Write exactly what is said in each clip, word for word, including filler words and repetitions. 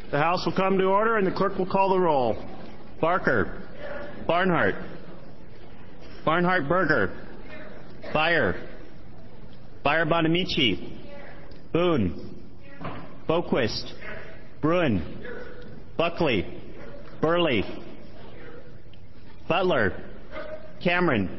The House will come to order and the clerk will call the roll. Barker. Barnhart. Barnhart Berger. Byer. Byer Bonamici. Boone. Boquist. Bruin. Buckley. Burley. Butler. Cameron.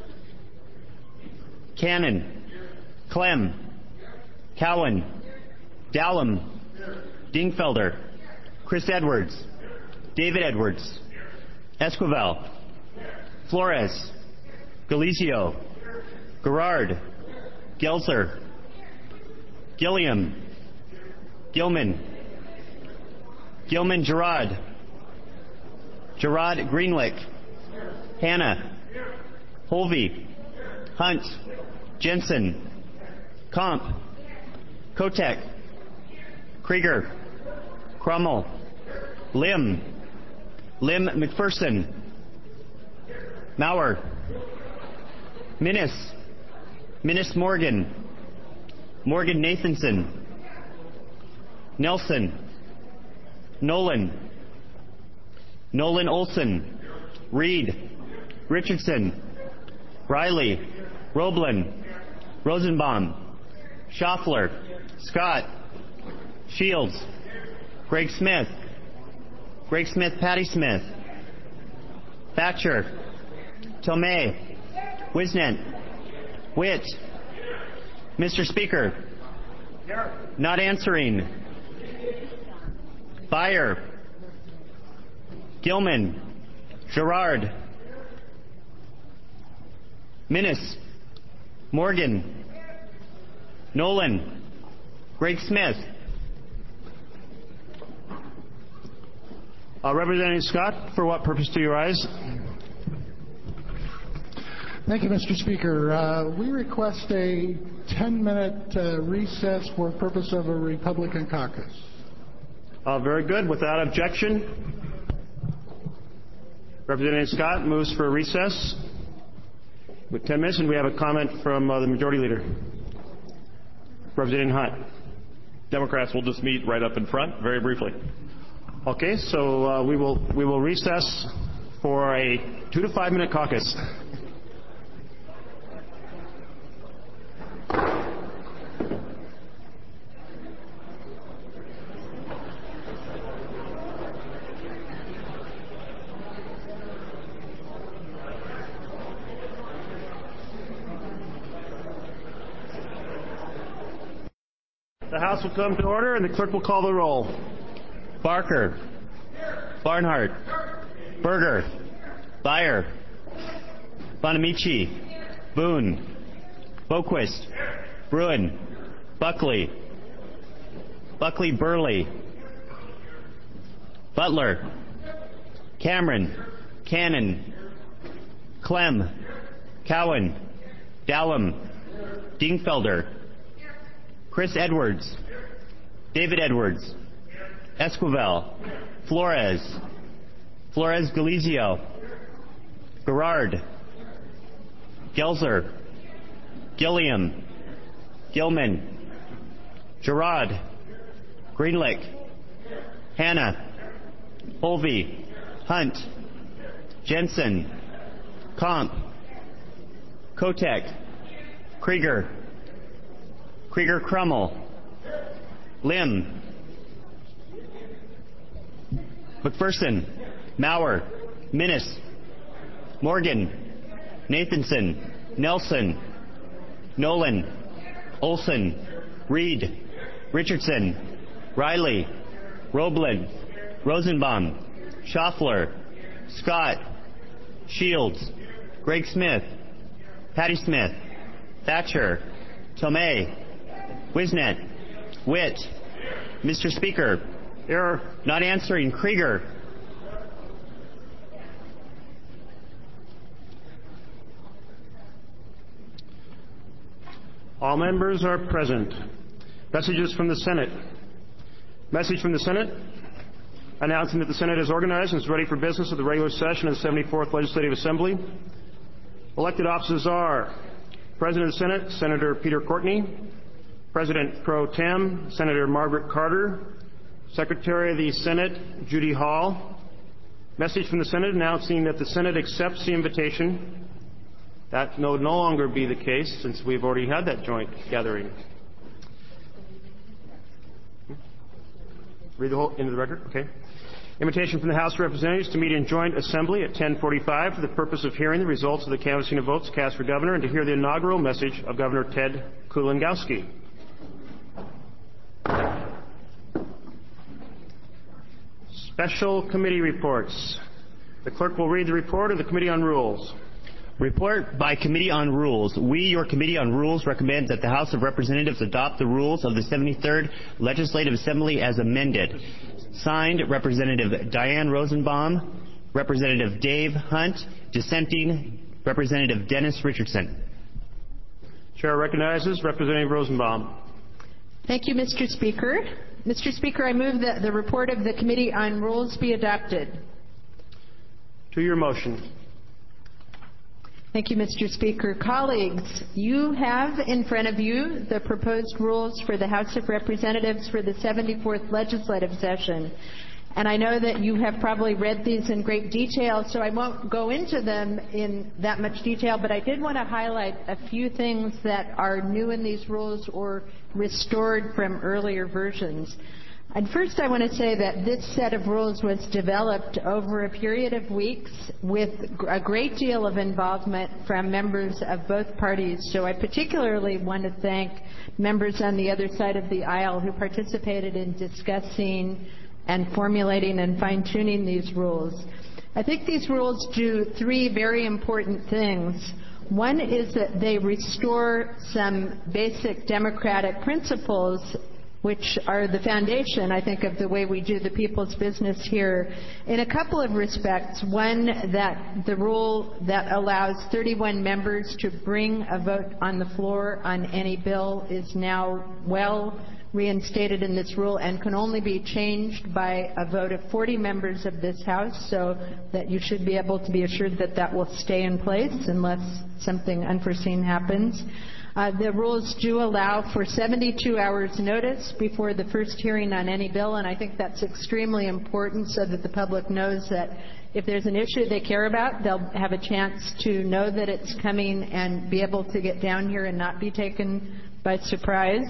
Cannon. Clem. Cowan. Dallum. Dingfelder. Chris Edwards. David Edwards. Esquivel. Flores. Galizio. Gerard. Gelser. Gilliam. Gilman. Gilman Gerard. Gerard Greenlick. Hanna. Holvey. Hunt. Jensen. Comp. Kotek. Krieger. Crummell. Lim. Lim McPherson. Maurer. Minnis. Minnis Morgan. Morgan Nathanson. Nelson. Nolan. Nolan Olson. Reed. Richardson. Riley. Roblin. Rosenbaum. Schaffler. Scott. Shields. Greg Smith. Greg Smith, Patty Smith. Thatcher. Tomei. Wisnant. Witt. Mister Speaker. Not answering. Byer. Gilman. Gerard. Minnis. Morgan. Nolan. Greg Smith. Uh, Representative Scott, for what purpose do you rise? Thank you, Mister Speaker. Uh, we request a ten-minute uh, recess for purpose of a Republican caucus. Uh, very good. Without objection, Representative Scott moves for a recess with ten minutes, and we have a comment from uh, the Majority Leader. Representative Hunt. Democrats will just meet right up in front, very briefly. Okay, so uh, we will we will recess for a two to five minute caucus. The House will come to order and the clerk will call the roll. Barker. Barnhart. Berger. Byer. Bonamici. Boone. Boquist. Bruin. Buckley. Buckley Burley. Butler. Cameron. Cannon. Clem. Cowan. Dallum. Dingfelder. Chris Edwards. David Edwards. Esquivel. Flores. Flores Galizio. Gerard. Gelser. Gilliam. Gilman. Gerard. Greenlick. Hanna. Holvey. Hunt. Jensen. Comp. Kotek. Krieger. Krieger Crummell. Lim. McPherson. Maurer. Minnis. Morgan. Nathanson. Nelson. Nolan. Olson. Reed. Richardson. Riley. Roblin. Rosenbaum. Schaffler. Scott. Shields. Greg Smith. Patty Smith. Thatcher. Tomei. Wisnant. Witt. Mister Speaker. Here. Not answering. Krieger. All members are present. Messages from the Senate. Message from the Senate announcing that the Senate is organized and is ready for business of the regular session of the seventy-fourth Legislative Assembly. Elected officers are President of the Senate, Senator Peter Courtney, President Pro Tem, Senator Margaret Carter, Secretary of the Senate, Judy Hall. Message from the Senate announcing that the Senate accepts the invitation. That will no longer be the case since we've already had that joint gathering. Read the whole into the record? Okay. Invitation from the House of Representatives to meet in joint assembly at ten forty-five for the purpose of hearing the results of the canvassing of votes cast for governor and to hear the inaugural message of Governor Ted Kulongoski. Special committee reports. The clerk will read the report of the Committee on Rules. Report by Committee on Rules. We, your Committee on Rules, recommend that the House of Representatives adopt the rules of the seventy-third Legislative Assembly as amended. Signed, Representative Diane Rosenbaum, Representative Dave Hunt, dissenting, Representative Dennis Richardson. Chair recognizes Representative Rosenbaum. Thank you, Mister Speaker. Mister Speaker, I move that the report of the Committee on Rules be adopted. To your motion. Thank you, Mister Speaker. Colleagues, you have in front of you the proposed rules for the House of Representatives for the seventy-fourth legislative session. And I know that you have probably read these in great detail, so I won't go into them in that much detail, but I did want to highlight a few things that are new in these rules or restored from earlier versions. And first, I want to say that this set of rules was developed over a period of weeks with a great deal of involvement from members of both parties. So I particularly want to thank members on the other side of the aisle who participated in discussing and formulating and fine-tuning these rules. I think these rules do three very important things. One is that they restore some basic democratic principles which are the foundation, I think, of the way we do the people's business here in a couple of respects. One, that the rule that allows thirty-one members to bring a vote on the floor on any bill is now well reinstated in this rule and can only be changed by a vote of forty members of this House, so that you should be able to be assured that that will stay in place unless something unforeseen happens. Uh, the rules do allow for seventy-two hours notice before the first hearing on any bill, and I think that's extremely important so that the public knows that if there's an issue they care about, they'll have a chance to know that it's coming and be able to get down here and not be taken by surprise.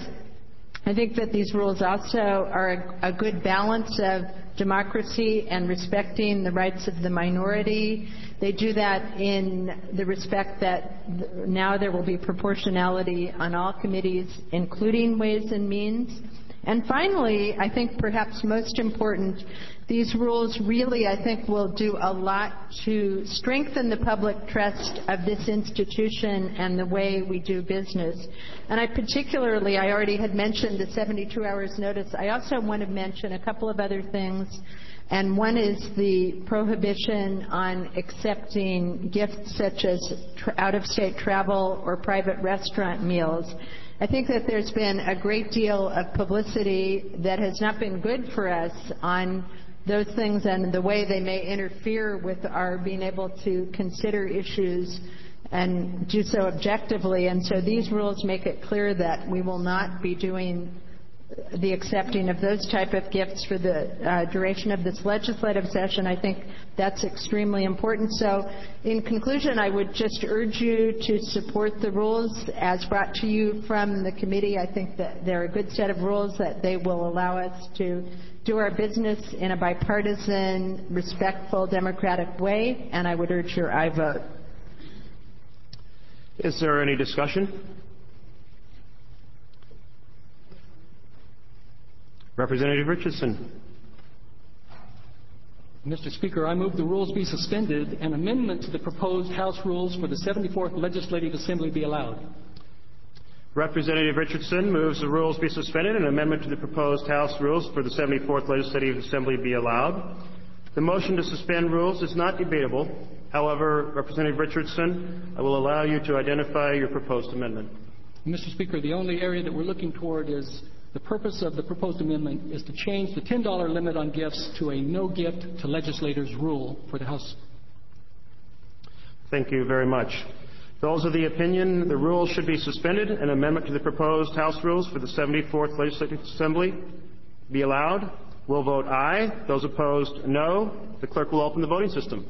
I think that these rules also are a, a good balance of democracy and respecting the rights of the minority. They do that in the respect that now there will be proportionality on all committees, including Ways and Means. And finally, I think perhaps most important, these rules really, I think, will do a lot to strengthen the public trust of this institution and the way we do business. And I particularly, I already had mentioned the seventy-two hours notice. I also want to mention a couple of other things. And one is the prohibition on accepting gifts such as tra- out-of-state travel or private restaurant meals. I think that there's been a great deal of publicity that has not been good for us on those things and the way they may interfere with our being able to consider issues and do so objectively. And so these rules make it clear that we will not be doing the accepting of those type of gifts for the uh, duration of this legislative session. I think that's extremely important. So in conclusion, I would just urge you to support the rules as brought to you from the committee. I think that they're a good set of rules, that they will allow us to do our business in a bipartisan, respectful, democratic way, and I would urge your aye vote. Is there any discussion? Representative Richardson. Mister Speaker, I move the rules be suspended and amendment to the proposed House rules for the seventy-fourth Legislative Assembly be allowed. Representative Richardson moves the rules be suspended and an amendment to the proposed House rules for the seventy-fourth Legislative Assembly be allowed. The motion to suspend rules is not debatable. However, Representative Richardson, I will allow you to identify your proposed amendment. Mister Speaker, the only area that we're looking toward is the purpose of the proposed amendment is to change the ten dollar limit on gifts to a no gift to legislators rule for the House. Thank you very much. Those of the opinion the rules should be suspended and amendment to the proposed House rules for the seventy-fourth Legislative Assembly be allowed. will vote aye. Those opposed, no. The clerk will open the voting system.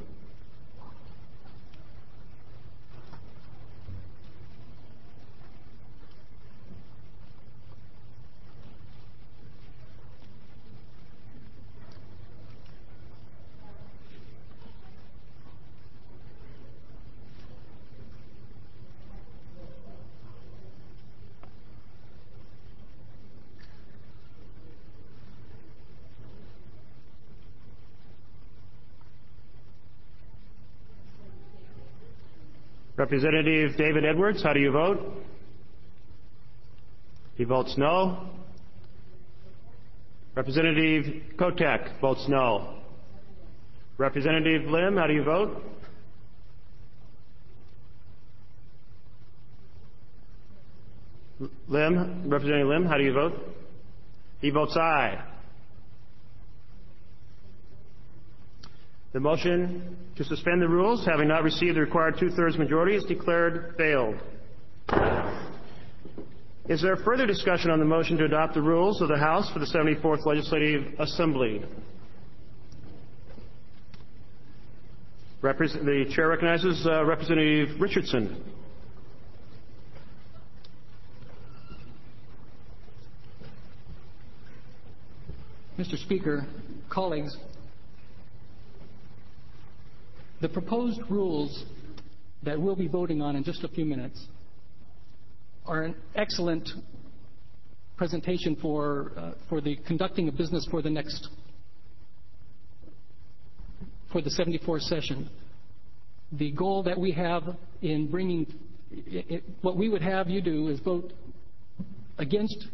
Representative David Edwards, how do you vote? He votes no. Representative Kotek votes no. Representative Lim, how do you vote? Lim, Representative Lim, how do you vote? He votes aye. The motion to suspend the rules, having not received the required two-thirds majority, is declared failed. Is there further discussion on the motion to adopt the rules of the House for the seventy-fourth Legislative Assembly? Repres- the Chair recognizes uh, Representative Richardson. Mister Speaker, colleagues, the proposed rules that we'll be voting on in just a few minutes are an excellent presentation for, uh, for the conducting of business for the next, for the seventy-fourth session. The goal that we have in bringing, it, it, what we would have you do is vote against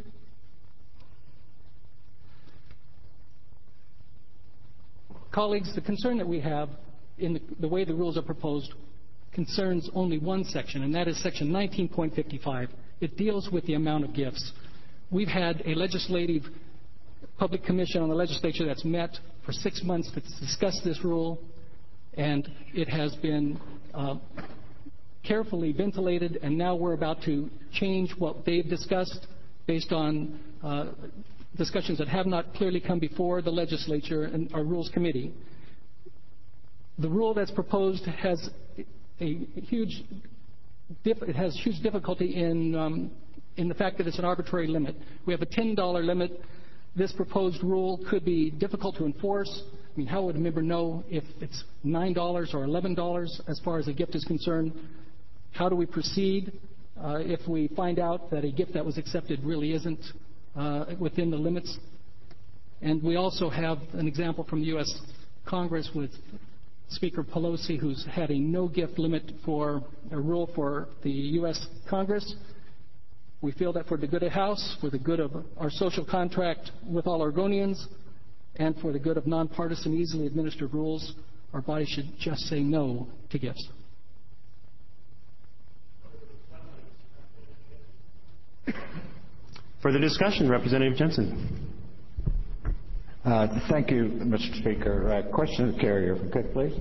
colleagues, the concern that we have in the, the way the rules are proposed concerns only one section, and that is section nineteen point fifty-five. It deals with the amount of gifts. We've had a legislative public commission on the legislature that's met for six months to discuss this rule, and it has been uh, carefully ventilated, and now we're about to change what they've discussed based on uh, discussions that have not clearly come before the legislature and our Rules Committee. The rule that's proposed has a huge, it has huge difficulty in, um, in the fact that it's an arbitrary limit. We have a ten dollar limit. This proposed rule could be difficult to enforce. I mean, how would a member know if it's nine dollars or eleven dollars as far as a gift is concerned? How do we proceed uh, if we find out that a gift that was accepted really isn't uh, within the limits? And we also have an example from the U S Congress with Speaker Pelosi, who's had a no-gift limit for a rule for the U S Congress. We feel that for the good of the House, for the good of our social contract with all Oregonians, and for the good of nonpartisan, easily administered rules, our body should just say no to gifts. Further discussion, Representative Jensen. Uh, thank you, Mister Speaker. Uh, question to the carrier, if we could, please.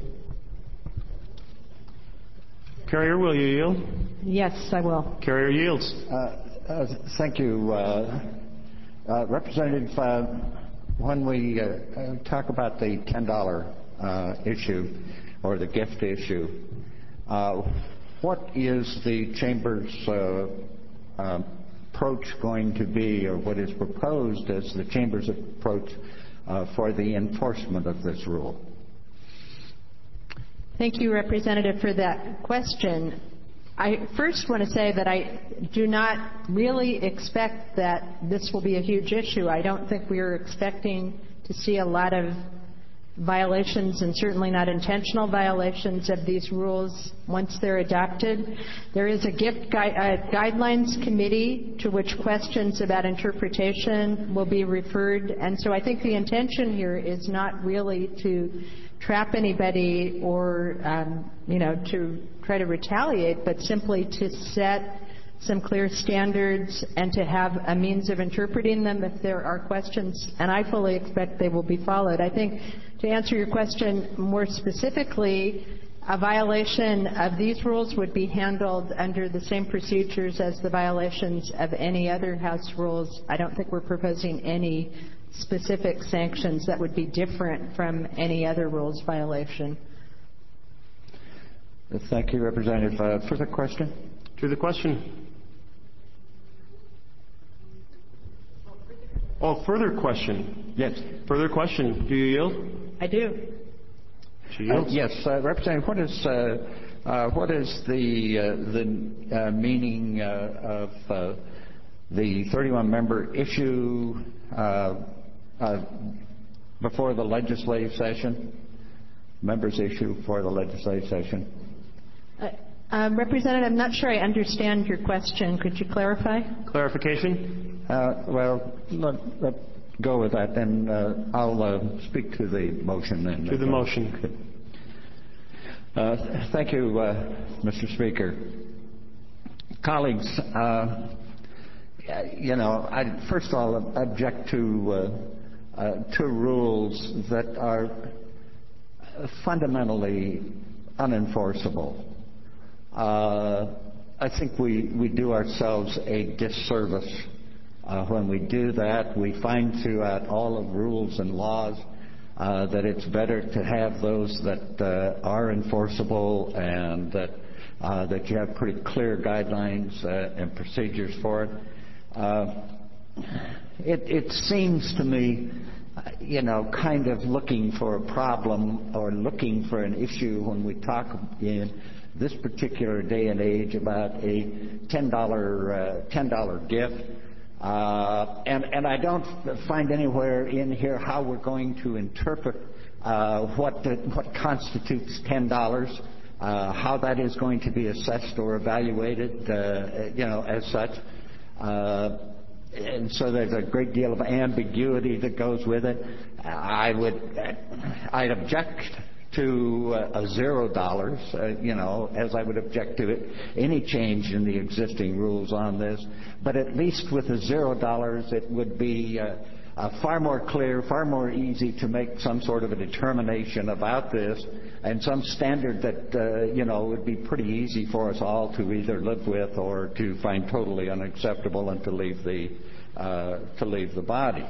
Carrier, will you yield? Yes, I will. Carrier yields. Uh, uh, thank you. Uh, uh, Representative, uh, when we uh, uh, talk about the ten dollar uh, issue or the gift issue, uh, what is the Chamber's uh, uh, approach going to be, or what is proposed as the Chamber's approach uh, for the enforcement of this rule? Thank you, Representative, for that question. I first want to say that I do not really expect that this will be a huge issue. I don't think we are expecting to see a lot of violations, and certainly not intentional violations of these rules once they're adopted. There is a gift gui- uh, guidelines committee to which questions about interpretation will be referred, and so I think the intention here is not really to trap anybody or, um, you know, to try to retaliate, but simply to set some clear standards and to have a means of interpreting them if there are questions, and I fully expect they will be followed. I think, to answer your question more specifically, a violation of these rules would be handled under the same procedures as the violations of any other House rules. I don't think we're proposing any specific sanctions that would be different from any other rules violation. Thank you, Representative. Uh, further question? To the question. Oh, further question. Yes. Further question. Do you yield? I do. She yields. Uh, yes, uh, Representative. What is uh, uh, what is the uh, the uh, meaning uh, of uh, the thirty-one member issue uh, uh, before the legislative session? Members issue for the legislative session. Uh, um, Representative, I'm not sure I understand your question. Could you clarify? Clarification? Uh, well, let, let go with that, and uh, I'll uh, speak to the motion. And, to the uh, motion. Uh, thank you, uh, Mister Speaker. Colleagues, uh, you know, I first of all object to uh, uh, two rules that are fundamentally unenforceable. Uh, I think we, we do ourselves a disservice uh, when we do that. We find throughout all of rules and laws uh, that it's better to have those that uh, are enforceable and that uh, that you have pretty clear guidelines uh, and procedures for it. Uh, it. It seems to me, you know, kind of looking for a problem or looking for an issue when we talk in this particular day and age about a ten dollar uh, ten dollar gift. Uh, and, and I don't find anywhere in here how we're going to interpret uh, what, the, what constitutes ten dollars, uh, how that is going to be assessed or evaluated, uh, you know, as such. Uh, and so there's a great deal of ambiguity that goes with it. I would, I'd object to uh, a zero dollars, uh, you know, as I would object to it, any change in the existing rules on this. But at least with the zero dollars, it would be uh, uh, far more clear, far more easy to make some sort of a determination about this, and some standard that uh, you know would be pretty easy for us all to either live with or to find totally unacceptable and to leave the uh, to leave the body.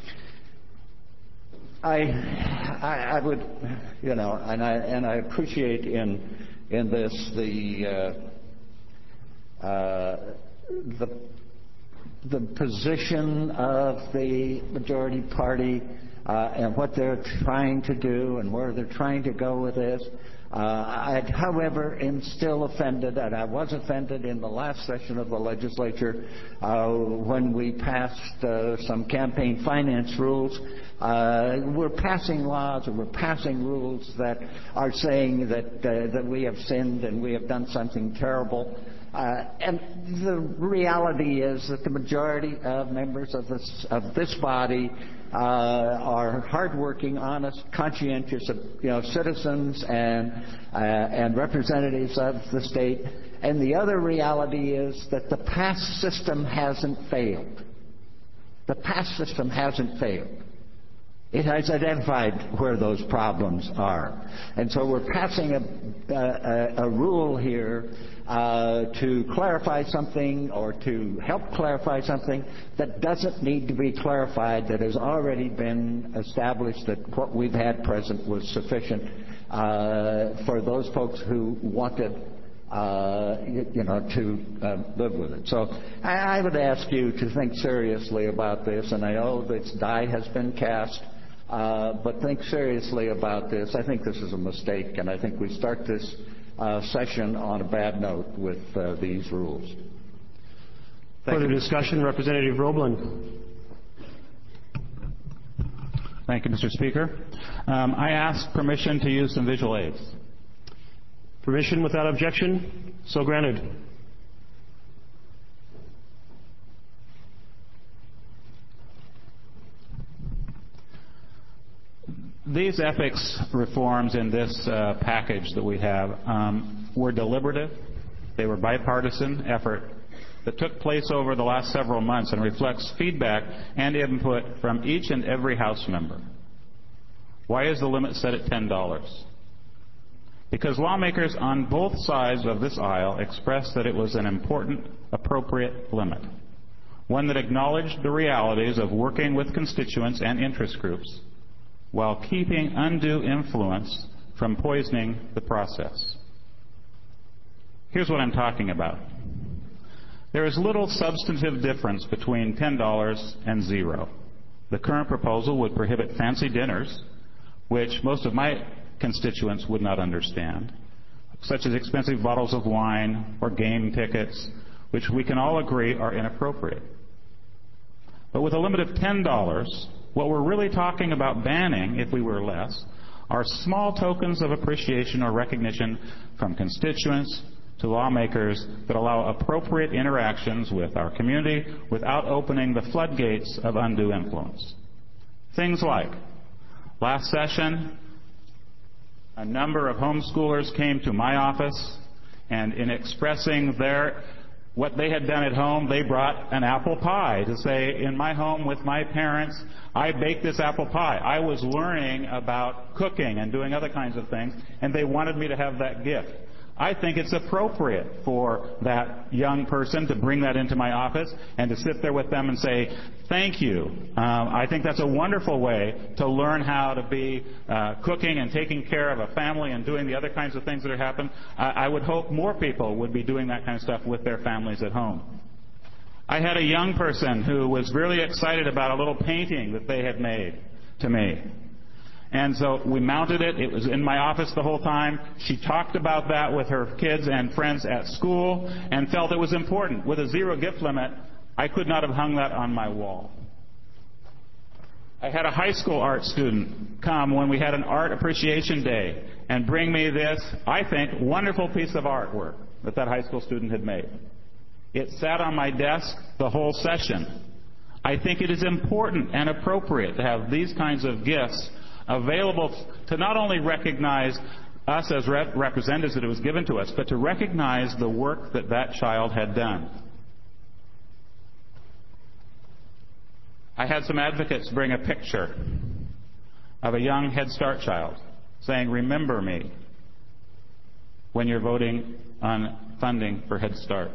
I, I, I would, you know, and I and I appreciate in in this the uh, uh, the the position of the majority party uh, and what they're trying to do and where they're trying to go with this. Uh, I, however, am still offended, and I was offended in the last session of the legislature uh, when we passed uh, some campaign finance rules. Uh, we're passing laws and we're passing rules that are saying that uh, that we have sinned and we have done something terrible. Uh, and the reality is that the majority of members of this of this body uh, are hardworking, honest, conscientious, you know, citizens and uh, and representatives of the state. And the other reality is that the past system hasn't failed. The past system hasn't failed. It has identified where those problems are. And so we're passing a, a, a rule here uh, to clarify something or to help clarify something that doesn't need to be clarified, that has already been established, that what we've had present was sufficient uh, for those folks who wanted Uh, you, you know, to uh, live with it. So I, I would ask you to think seriously about this, and I know that die has been cast, uh, but think seriously about this. I think this is a mistake, and I think we start this uh, session on a bad note with uh, these rules. Thank Further you. discussion, Representative Roeblen. Thank you, Mister Speaker. Um, I ask permission to use some visual aids. Permission without objection? So granted. These ethics reforms in this uh, package that we have um, were deliberative. They were bipartisan effort that took place over the last several months and reflects feedback and input from each and every House member. Why is the limit set at ten dollars? Because lawmakers on both sides of this aisle expressed that it was an important, appropriate limit. one that acknowledged the realities of working with constituents and interest groups while keeping undue influence from poisoning the process. Here's what I'm talking about. There is little substantive difference between ten dollars and zero. The current proposal would prohibit fancy dinners, which most of my constituents would not understand, such as expensive bottles of wine or game tickets, which we can all agree are inappropriate. But with a limit of ten dollars, what we're really talking about banning, if we were less, are small tokens of appreciation or recognition from constituents to lawmakers that allow appropriate interactions with our community without opening the floodgates of undue influence. Things like, last session, a number of homeschoolers came to my office, and in expressing their what they had done at home, they brought an apple pie to say, in my home with my parents, I baked this apple pie. I was learning about cooking and doing other kinds of things, and they wanted me to have that gift. I think it's appropriate for that young person to bring that into my office and to sit there with them and say, thank you. Um, I think that's a wonderful way to learn how to be uh, cooking and taking care of a family and doing the other kinds of things that are happening. I, I would hope more people would be doing that kind of stuff with their families at home. I had a young person who was really excited about a little painting that they had made to me. And so we mounted it. It was in my office the whole time. She talked about that with her kids and friends at school and felt it was important. With a zero gift limit, I could not have hung that on my wall. I had a high school art student come when we had an art appreciation day and bring me this, I think, wonderful piece of artwork that that high school student had made. It sat on my desk the whole session. I think it is important and appropriate to have these kinds of gifts available to not only recognize us as rep- representatives that it was given to us, but to recognize the work that that child had done. I had some advocates bring a picture of a young Head Start child saying, remember me when you're voting on funding for Head Start.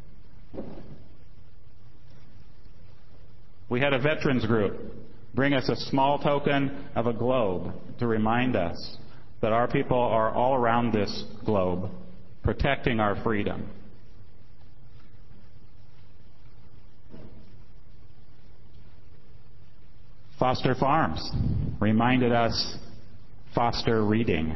We had a veterans group bring us a small token of a globe to remind us that our people are all around this globe protecting our freedom. Foster Farms reminded us foster reading.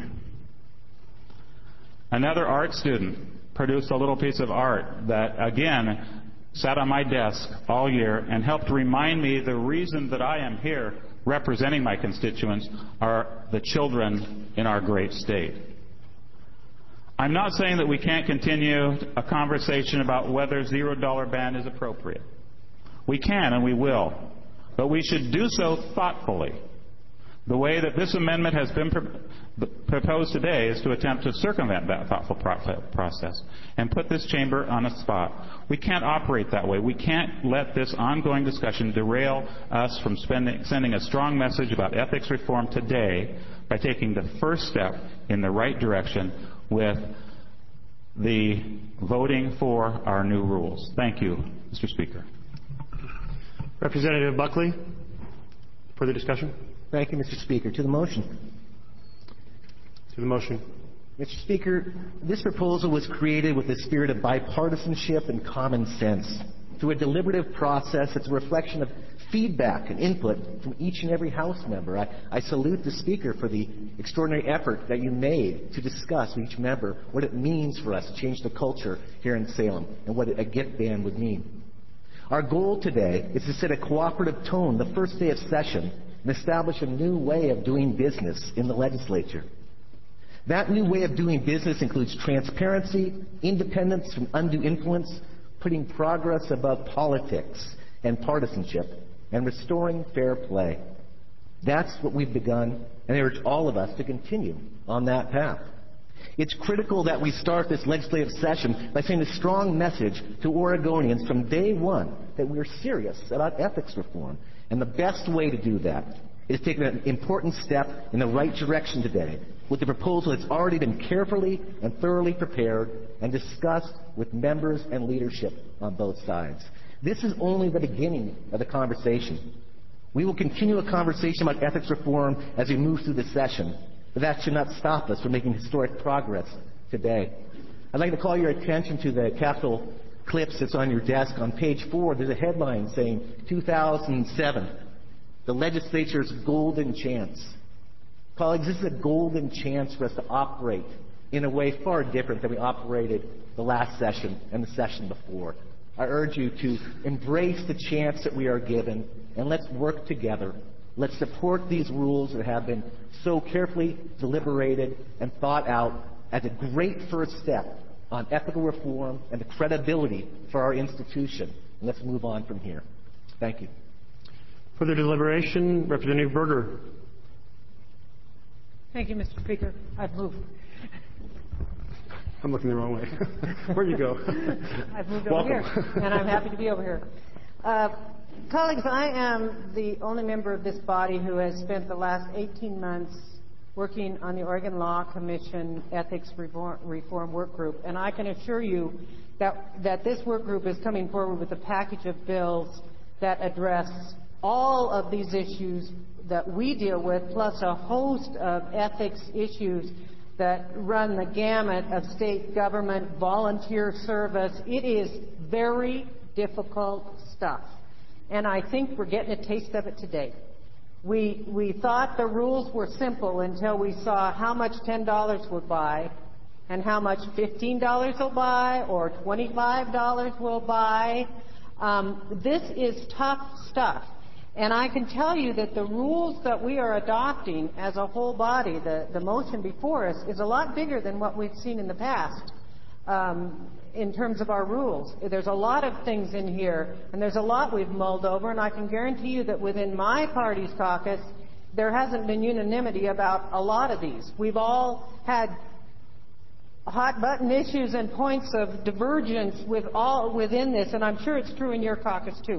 Another art student produced a little piece of art that, again, sat on my desk all year and helped remind me the reason that I am here representing my constituents are the children in our great state. I'm not saying that we can't continue a conversation about whether zero dollar ban is appropriate. We can and we will, but we should do so thoughtfully. The way that this amendment has been pr- proposed today is to attempt to circumvent that thoughtful pro- process and put this chamber on a spot. We can't operate that way. We can't let this ongoing discussion derail us from spending, sending a strong message about ethics reform today by taking the first step in the right direction with the voting for our new rules. Thank you, Mister Speaker. Representative Buckley, further discussion? Thank you, Mister Speaker. To the motion. To the motion. Mister Speaker, this proposal was created with a spirit of bipartisanship and common sense. Through a deliberative process, it's a reflection of feedback and input from each and every House member. I, I salute the Speaker for the extraordinary effort that you made to discuss with each member what it means for us to change the culture here in Salem and what a gift ban would mean. Our goal today is to set a cooperative tone the first day of session and establish a new way of doing business in the legislature. That new way of doing business includes transparency, independence from undue influence, putting progress above politics and partisanship, and restoring fair play. That's what we've begun, and I urge all of us to continue on that path. It's critical that we start this legislative session by sending a strong message to Oregonians from day one that we're serious about ethics reform. And the best way to do that is taking an important step in the right direction today with the proposal that's already been carefully and thoroughly prepared and discussed with members and leadership on both sides. This is only the beginning of the conversation. We will continue a conversation about ethics reform as we move through the session, but that should not stop us from making historic progress today. I'd like to call your attention to the Capitol clips that's on your desk. On page four, there's a headline saying two thousand seven, the legislature's golden chance. Colleagues, this is a golden chance for us to operate in a way far different than we operated the last session and the session before. I urge you to embrace the chance that we are given, and let's work together. Let's support these rules that have been so carefully deliberated and thought out as a great first step on ethical reform and the credibility for our institution. And let's move on from here. Thank you. Further deliberation, Representative Berger. Thank you, Mister Speaker. I've moved. I'm looking the wrong way. Where'd you go? I've moved Welcome. over here, and I'm happy to be over here. Uh, colleagues, I am the only member of this body who has spent the last eighteen months working on the Oregon Law Commission Ethics Reform, Reform Work Group, and I can assure you that, that this work group is coming forward with a package of bills that address all of these issues that we deal with, plus a host of ethics issues that run the gamut of state government, volunteer service. It is very difficult stuff. And I think we're getting a taste of it today. We, we thought the rules were simple until we saw how much ten dollars would buy and how much fifteen dollars will buy or twenty-five dollars will buy. Um, this is tough stuff. And I can tell you that the rules that we are adopting as a whole body, the, the motion before us, is a lot bigger than what we've seen in the past um, in terms of our rules. There's a lot of things in here, and there's a lot we've mulled over, and I can guarantee you that within my party's caucus, there hasn't been unanimity about a lot of these. We've all had hot-button issues and points of divergence with all within this, and I'm sure it's true in your caucus, too.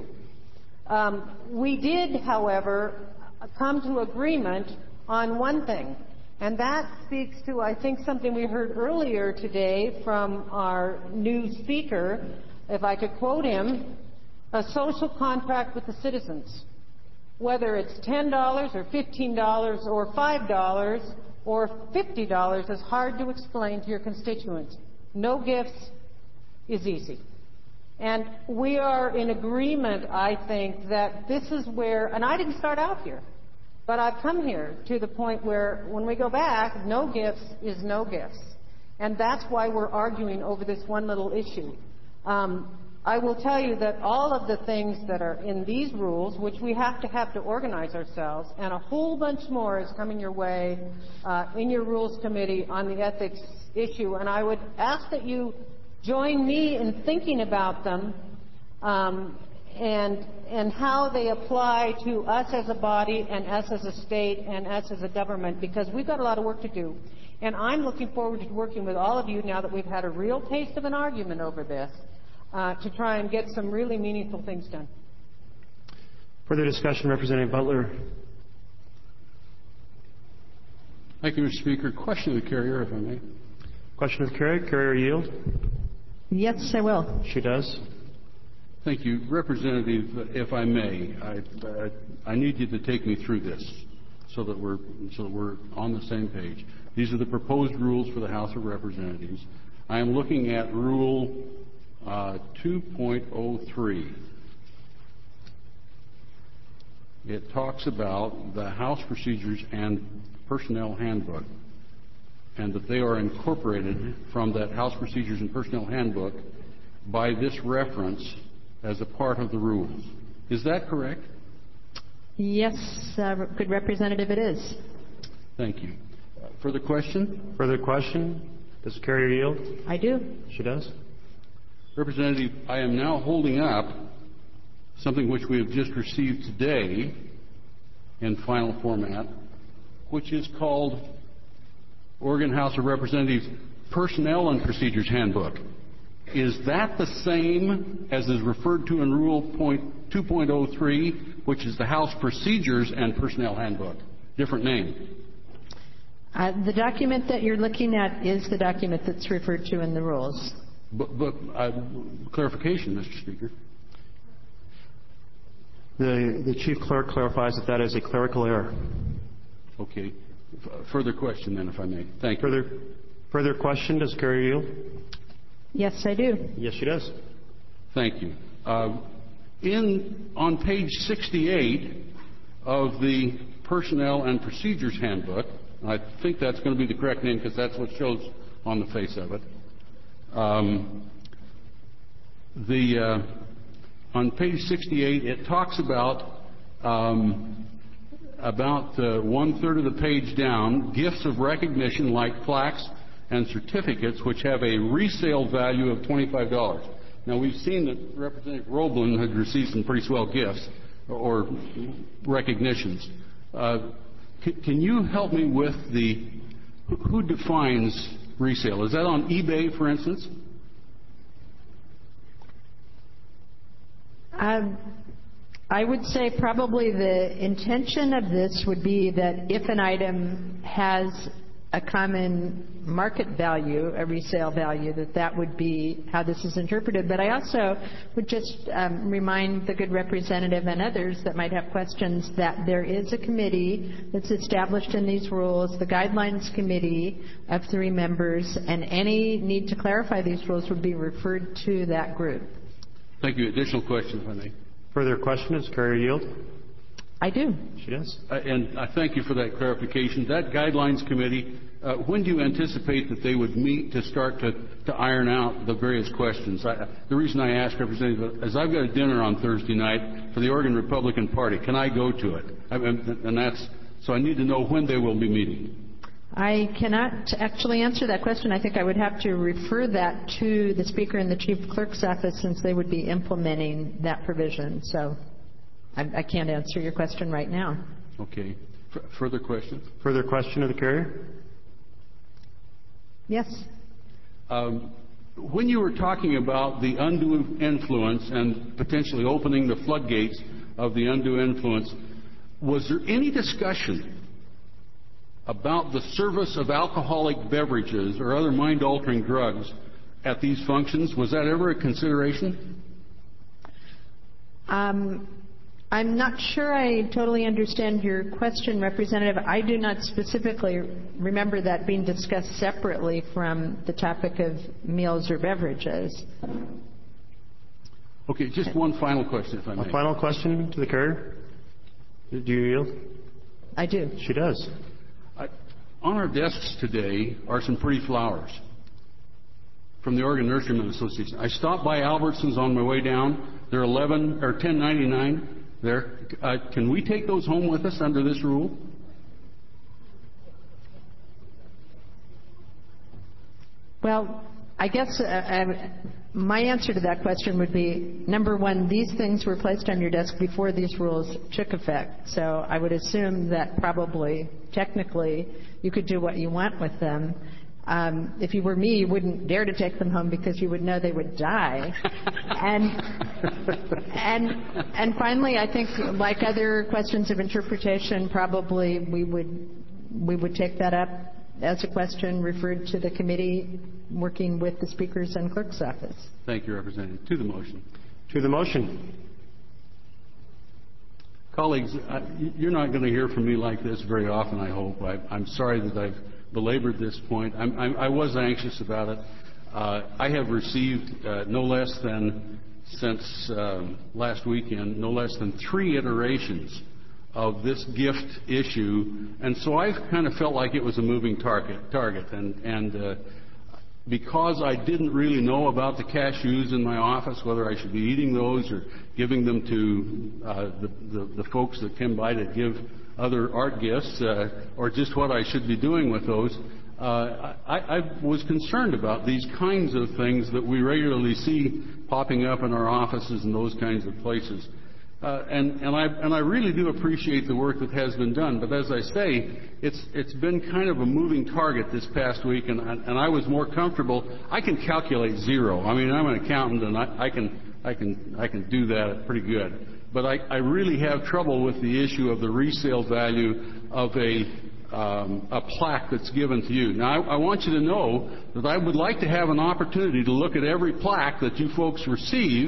Um, we did, however, come to agreement on one thing, and that speaks to, I think, something we heard earlier today from our new speaker, if I could quote him, a social contract with the citizens. Whether it's ten dollars or fifteen dollars or five dollars or fifty dollars is hard to explain to your constituents. No gifts is easy. And we are in agreement, I think, that this is where, and I didn't start out here, but I've come here to the point where when we go back, no gifts is no gifts. And that's why we're arguing over this one little issue. Um, I will tell you that all of the things that are in these rules, which we have to have to organize ourselves, and a whole bunch more is coming your way uh, in your Rules Committee on the ethics issue. And I would ask that you join me in thinking about them um, and, and how they apply to us as a body and us as a state and us as a government, because we've got a lot of work to do. And I'm looking forward to working with all of you now that we've had a real taste of an argument over this uh, to try and get some really meaningful things done. Further discussion, Representative Butler. Thank you, Mister Speaker. Question of the carrier, if I may. Question of the carrier. Carrier yield. Yes, I will. She does. Thank you. Representative, if I may, I, I, I need you to take me through this so that we're so that we're on the same page. These are the proposed rules for the House of Representatives. I am looking at Rule uh, two point oh three. It talks about the House Procedures and Personnel Handbook, and that they are incorporated from that House Procedures and Personnel Handbook by this reference as a part of the rules. Is that correct? Yes, uh, good Representative, it is. Thank you. Uh, further question? Further question? Does the carrier yield? I do. She does. Representative, I am now holding up something which we have just received today in final format, which is called Oregon House of Representatives Personnel and Procedures Handbook. Is that the same as is referred to in Rule two point oh three, which is the House Procedures and Personnel Handbook? Different name. Uh, the document that you're looking at is the document that's referred to in the rules. But, but uh, clarification, Mister Speaker. The, the chief clerk clarifies that that is a clerical error. Okay. F- further question then, if I may. Thank you. Further, further question. Does Carrier yield? Yes, I do. Yes, she does. Thank you. Uh, in on page sixty-eight of the Personnel and Procedures Handbook, I think that's going to be the correct name because that's what shows on the face of it. Um, the uh, on page sixty-eight, it talks about um, about uh, one third of the page down, gifts of recognition like plaques and certificates which have a resale value of twenty-five dollars. Now, we've seen that Representative Roblin had received some pretty swell gifts or recognitions. Uh, c- can you help me with the, who defines resale? Is that on eBay, for instance? Um, I would say probably the intention of this would be that if an item has a common market value, a resale value, that that would be how this is interpreted. But I also would just um, remind the good representative and others that might have questions that there is a committee that's established in these rules, the Guidelines Committee of three members, and any need to clarify these rules would be referred to that group. Thank you. Additional question, if I may. Further question. Does Carrier yield? I do. She does. Uh, and I thank you for that clarification. That Guidelines Committee, uh, when do you anticipate that they would meet to start to, to iron out the various questions? I, the reason I ask, Representative, is I've got a dinner on Thursday night for the Oregon Republican Party. Can I go to it? I mean, and that's, so I need to know when they will be meeting. I cannot actually answer that question. I think I would have to refer that to the Speaker and the Chief Clerk's office since they would be implementing that provision. So I, I can't answer your question right now. Okay. F- further questions? Further question of the Carrier? Yes. Um, when you were talking about the undue influence and potentially opening the floodgates of the undue influence, was there any discussion about the service of alcoholic beverages or other mind-altering drugs at these functions? Was that ever a consideration? Um, I'm not sure I totally understand your question, Representative. I do not specifically remember that being discussed separately from the topic of meals or beverages. Okay, just one final question, if I may. A final question to the Carrier? Do you yield? I do. She does. I, on our desks today are some pretty flowers from the Oregon Nurserymen Association. I stopped by Albertsons on my way down. They're eleven or ten ninety-nine. There, uh, can we take those home with us under this rule? Well, I guess uh, I, my answer to that question would be, number one, these things were placed on your desk before these rules took effect. So I would assume that probably, technically, you could do what you want with them. Um, if you were me, you wouldn't dare to take them home because you would know they would die. and and and finally, I think, like other questions of interpretation, probably we would we would take that up as a question referred to the committee working with the Speaker's and Clerk's office. Thank you, Representative. To the motion. To the motion. Colleagues, I, you're not going to hear from me like this very often, I hope. I, I'm sorry that I've belabored this point. I'm, I'm, I was anxious about it. Uh, I have received uh, no less than, since um, last weekend, no less than three iterations of this gift issue, and so I've kind of felt like it was a moving target. target. And, and uh, because I didn't really know about the cashews in my office, whether I should be eating those or giving them to uh, the, the, the folks that come by to give other art gifts, uh, or just what I should be doing with those, uh, I, I was concerned about these kinds of things that we regularly see popping up in our offices and those kinds of places. Uh, and, and, I, and I really do appreciate the work that has been done. But as I say, it's, it's been kind of a moving target this past week, and, and I was more comfortable. I can calculate zero. I mean, I'm an accountant, and I, I, can, I, can, I can do that pretty good. But I, I really have trouble with the issue of the resale value of a, um, a plaque that's given to you. Now, I, I want you to know that I would like to have an opportunity to look at every plaque that you folks receive,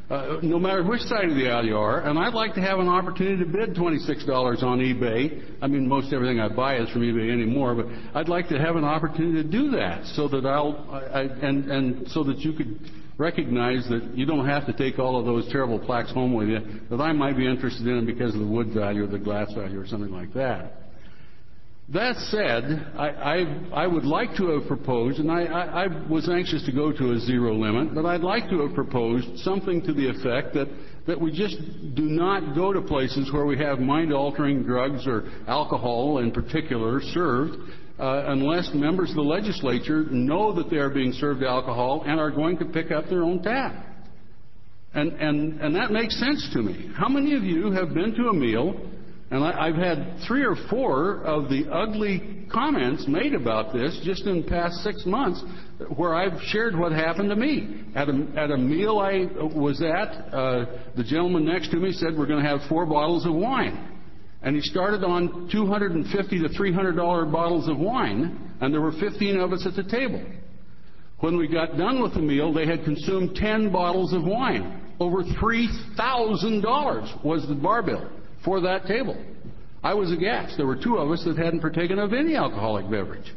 uh, no matter which side of the aisle you are, and I'd like to have an opportunity to bid twenty-six dollars on eBay. I mean, most everything I buy is from eBay anymore, but I'd like to have an opportunity to do that so that I'll, I, I, and, and so that you could recognize that you don't have to take all of those terrible plaques home with you that I might be interested in because of the wood value or the glass value or something like that. That said, I, I, I would like to have proposed, and I, I, I was anxious to go to a zero limit, but I'd like to have proposed something to the effect that, that we just do not go to places where we have mind-altering drugs or alcohol in particular served uh, unless members of the legislature know that they are being served alcohol and are going to pick up their own tab. And, and, and that makes sense to me. How many of you have been to a meal? And I, I've had three or four of the ugly comments made about this just in the past six months where I've shared what happened to me. At a, at a meal I was at, uh, the gentleman next to me said, we're going to have four bottles of wine. And he started on two hundred fifty to three hundred dollar bottles of wine, and there were fifteen of us at the table. When we got done with the meal, they had consumed ten bottles of wine. Over three thousand dollars was the bar bill for that table. I was aghast. There were two of us that hadn't partaken of any alcoholic beverage.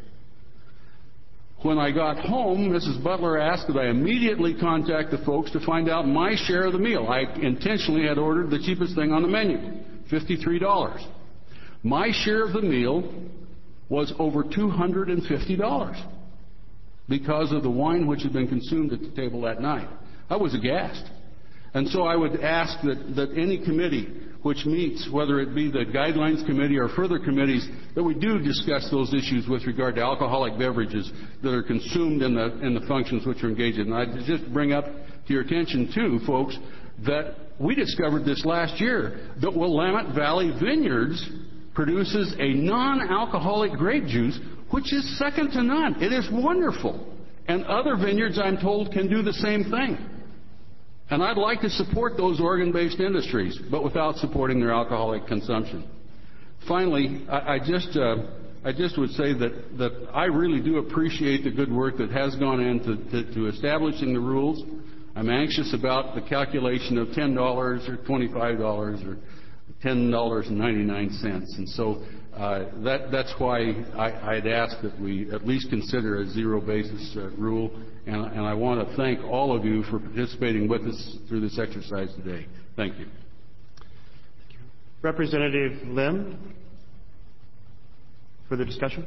When I got home, Missus Butler asked that I immediately contact the folks to find out my share of the meal. I intentionally had ordered the cheapest thing on the menu, fifty-three dollars. My share of the meal was over two hundred fifty dollars because of the wine which had been consumed at the table that night. I was aghast. And so I would ask that, that any committee which meets, whether it be the Guidelines Committee or further committees, that we do discuss those issues with regard to alcoholic beverages that are consumed in the, in the functions which are engaged in. And I'd just bring up to your attention, too, folks, that we discovered this last year, that Willamette Valley Vineyards produces a non-alcoholic grape juice, which is second to none. It is wonderful. And other vineyards, I'm told, can do the same thing. And I'd like to support those organ-based industries, but without supporting their alcoholic consumption. Finally, I, I just uh, I just would say that, that I really do appreciate the good work that has gone into to, to establishing the rules. I'm anxious about the calculation of ten dollars or twenty-five dollars or ten dollars and ninety-nine cents. And so uh, that, that's why I, I'd ask that we at least consider a zero-basis uh, rule. And, and I want to thank all of you for participating with us through this exercise today. Thank you. Representative Lim, further discussion?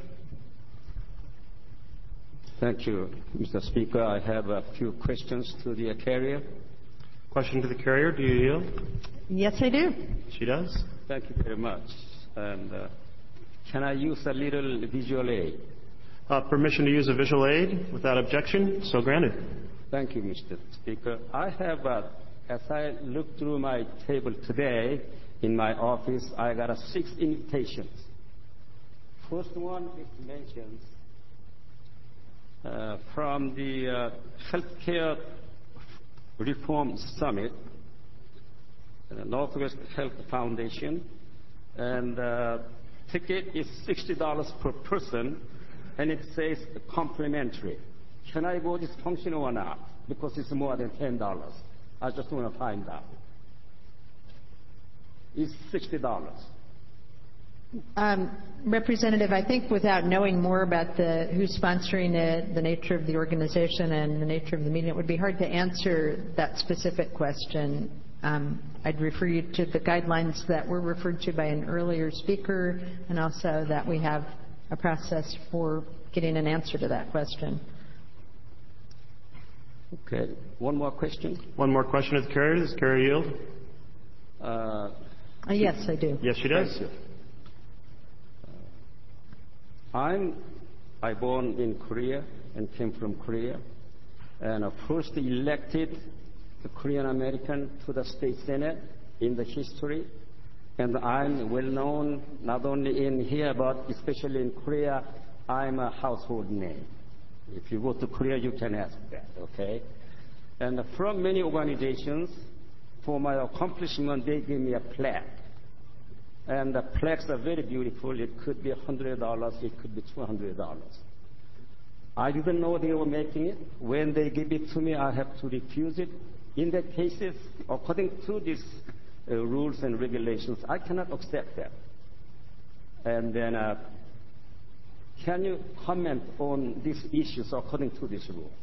Thank you, Mister Speaker. I have a few questions to the carrier. Question to the carrier. Do you yield? Yes, I do. She does. Thank you very much. And uh, can I use a little visual aid? Uh, permission to use a visual aid without objection. So granted. Thank you, Mister Speaker. I have, uh, as I look through my table today in my office, I got uh, six invitations. First one it mentions uh, from the uh, Healthcare Reform Summit, the Northwest Health Foundation, and uh, ticket is sixty dollars per person. And it says complimentary. Can I go this function or not? Because it's more than ten dollars. I just want to find out. It's sixty dollars. Um, Representative, I think without knowing more about the who's sponsoring it, the nature of the organization, and the nature of the meeting, it would be hard to answer that specific question. Um, I'd refer you to the guidelines that were referred to by an earlier speaker, and also that we have a process for getting an answer to that question. Okay. One more question. One more question of the carrier. Does the carrier yield? Uh, uh, yes, I do. Yes, she does. Uh, I'm I born in Korea and came from Korea, and I first elected the Korean American to the state senate in the history. And I'm well known not only in here, but especially in Korea. I'm a household name. If you go to Korea, you can ask that, okay? And from many organizations, for my accomplishment, they give me a plaque. And the plaques are very beautiful. It could be one hundred dollars. It could be two hundred dollars. I didn't know they were making it. When they give it to me, I have to refuse it In that cases, according to these uh, rules and regulations, I cannot accept that. And then, uh, can you comment on these issues according to this rule?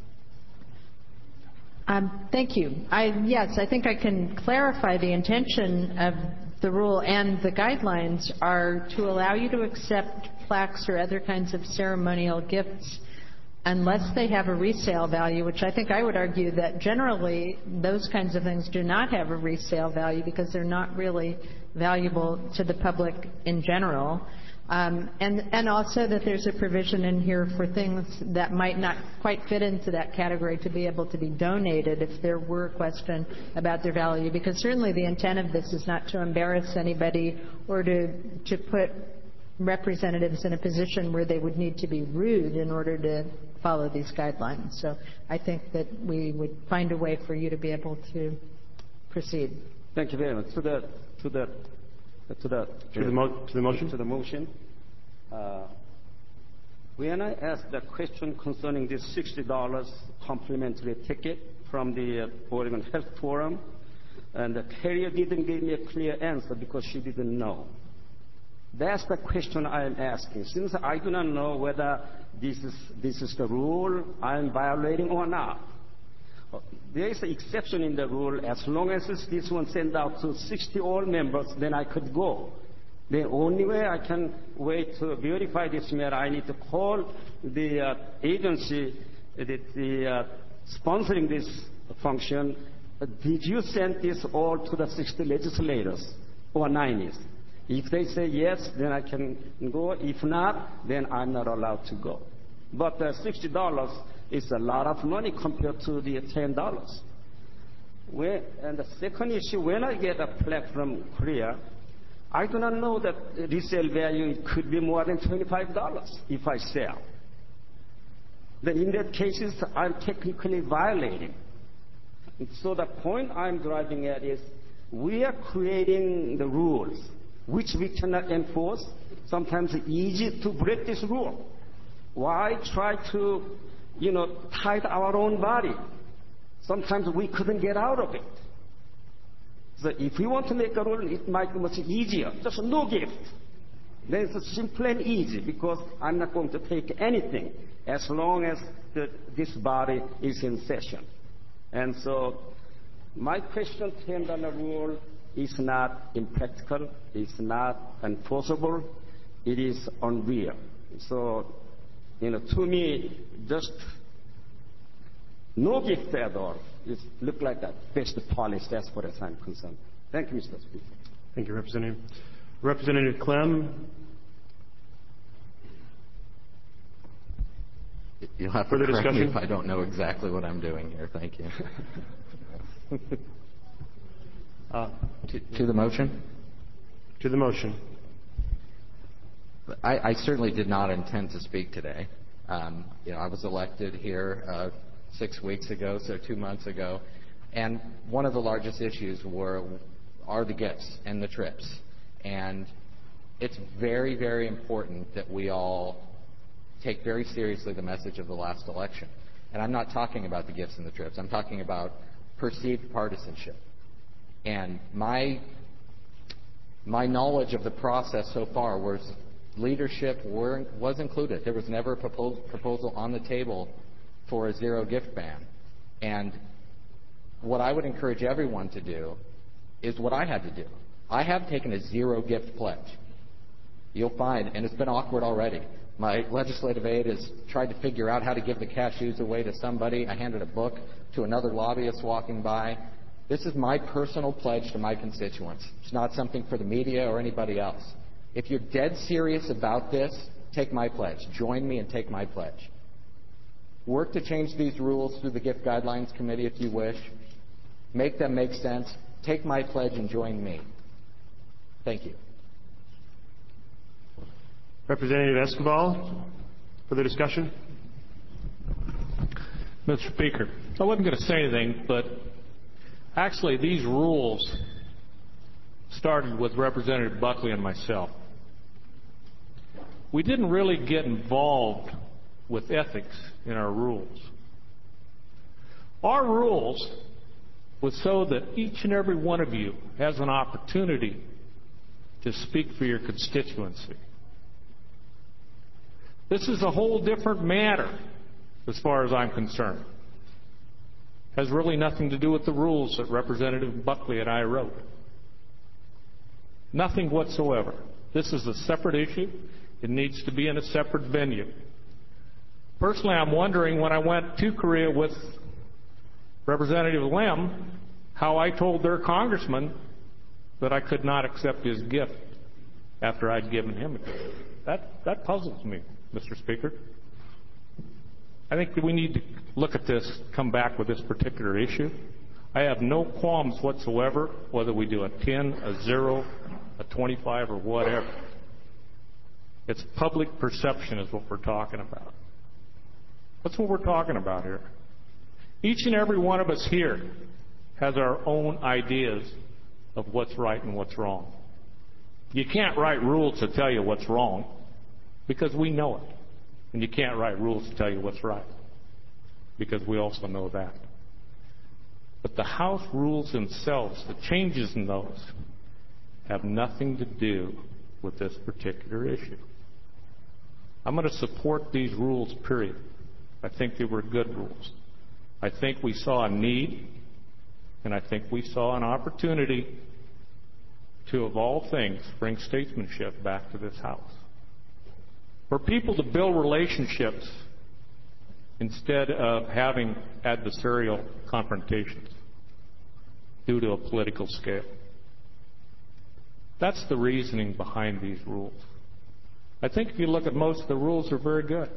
Um, thank you. I, yes, I think I can clarify the intention of the rule and the guidelines are to allow you to accept plaques or other kinds of ceremonial gifts unless they have a resale value, which I think I would argue that generally those kinds of things do not have a resale value because they're not really valuable to the public in general. Um, and, and also that there's a provision in here for things that might not quite fit into that category to be able to be donated if there were a question about their value. Because certainly the intent of this is not to embarrass anybody or to, to put representatives in a position where they would need to be rude in order to follow these guidelines. So I think that we would find a way for you to be able to proceed. Thank you very much. To the, to the To the, to, the mo- to the motion? To the motion. Uh, when I asked the question concerning this sixty dollars complimentary ticket from the uh, Oregon Health Forum, and the carrier didn't give me a clear answer because she didn't know. That's the question I am asking. Since I do not know whether this is, this is the rule I am violating or not. There is an exception in the rule. As long as this one sent out to sixty all members, then I could go. The only way I can wait to verify this matter, I need to call the uh, agency that the uh, sponsoring this function. Uh, did you send this all to the sixty legislators or nineties? If they say yes, then I can go. If not, then I'm not allowed to go. But uh, sixty dollars is a lot of money compared to the ten dollars. When, and the second issue, when I get a plaque from Korea, I do not know that resale value could be more than twenty-five dollars if I sell. Then in that cases, I'm technically violating. And so the point I'm driving at is we are creating the rules which we cannot enforce. Sometimes it's easy to break this rule. Why try to, you know, tie our own body? Sometimes we couldn't get out of it. So if we want to make a rule, it might be much easier. Just no gift. Then it's simple and easy because I'm not going to take anything as long as the, this body is in session. And so my question, ten dollar rule, is not impractical, it's not enforceable, it is unreal. So, you know, to me, just no gift at all. It looks like that best policy as far as I'm concerned. Thank you, Mister Speaker. Thank you, Representative. Representative Clem. You'll have to Further correct discussion? me if I don't know exactly what I'm doing here. Thank you. uh, to, to the motion? To the motion. I, I certainly did not intend to speak today. Um, you know, I was elected here uh, six weeks ago, so two months ago, and one of the largest issues were are the gifts and the trips. And it's very, very important that we all take very seriously the message of the last election. And I'm not talking about the gifts and the trips. I'm talking about perceived partisanship. And my my knowledge of the process so far was leadership were, was included. There was never a proposal, proposal on the table for a zero gift ban. And what I would encourage everyone to do is what I had to do. I have taken a zero gift pledge. You'll find, and it's been awkward already. My legislative aide has tried to figure out how to give the cashews away to somebody. I handed a book to another lobbyist walking by. This is my personal pledge to my constituents. It's not something for the media or anybody else. If you're dead serious about this, take my pledge. Join me and take my pledge. Work to change these rules through the Gift Guidelines Committee if you wish. Make them make sense. Take my pledge and join me. Thank you. Representative Escobar, further discussion? Mister Speaker, I wasn't going to say anything, but actually these rules started with Representative Buckley and myself. We didn't really get involved with ethics in our rules. Our rules was so that each and every one of you has an opportunity to speak for your constituency. This is a whole different matter as far as I'm concerned. It has really nothing to do with the rules that Representative Buckley and I wrote. Nothing whatsoever. This is a separate issue. It needs to be in a separate venue. Personally, I'm wondering when I went to Korea with Representative Lim, how I told their congressman that I could not accept his gift after I'd given him a gift. That, that puzzles me, Mister Speaker. I think that we need to look at this, come back with this particular issue. I have no qualms whatsoever whether we do a ten, a zero, a twenty-five, or whatever. It's public perception is what we're talking about. That's what we're talking about here. Each and every one of us here has our own ideas of what's right and what's wrong. You can't write rules to tell you what's wrong because we know it. And you can't write rules to tell you what's right because we also know that. But the House rules themselves, the changes in those, have nothing to do with this particular issue. I'm going to support these rules, period. I think they were good rules. I think we saw a need, and I think we saw an opportunity to, of all things, bring statesmanship back to this House. For people to build relationships instead of having adversarial confrontations due to a political scale. That's the reasoning behind these rules. I think if you look at most of the rules, they're very good.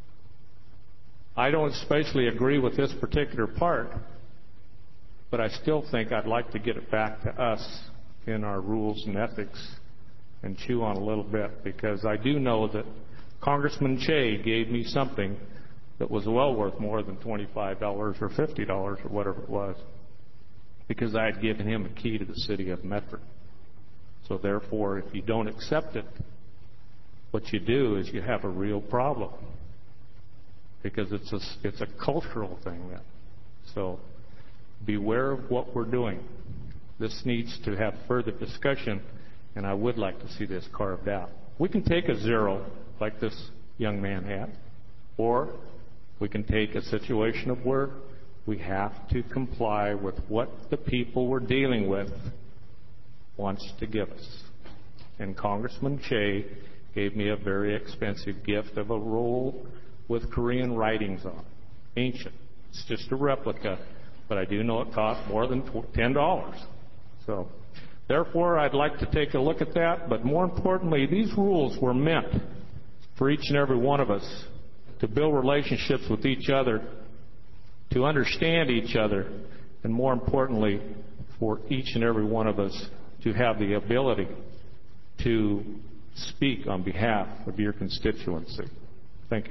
I don't especially agree with this particular part, but I still think I'd like to get it back to us in our rules and ethics and chew on a little bit, because I do know that Congressman Che gave me something that was well worth more than twenty-five dollars or fifty dollars or whatever it was, because I had given him a key to the city of Medford. So therefore, if you don't accept it, what you do is you have a real problem, because it's a, it's a cultural thing then. So beware of what we're doing. This needs to have further discussion, and I would like to see this carved out. We can take a zero like this young man had, or we can take a situation of where we have to comply with what the people we're dealing with wants to give us. And Congressman Che gave me a very expensive gift of a roll with Korean writings on it. Ancient. It's just a replica, but I do know it cost more than ten dollars. So, therefore, I'd like to take a look at that, but more importantly, these rules were meant for each and every one of us to build relationships with each other, to understand each other, and more importantly, for each and every one of us to have the ability to speak on behalf of your constituency. Thank you.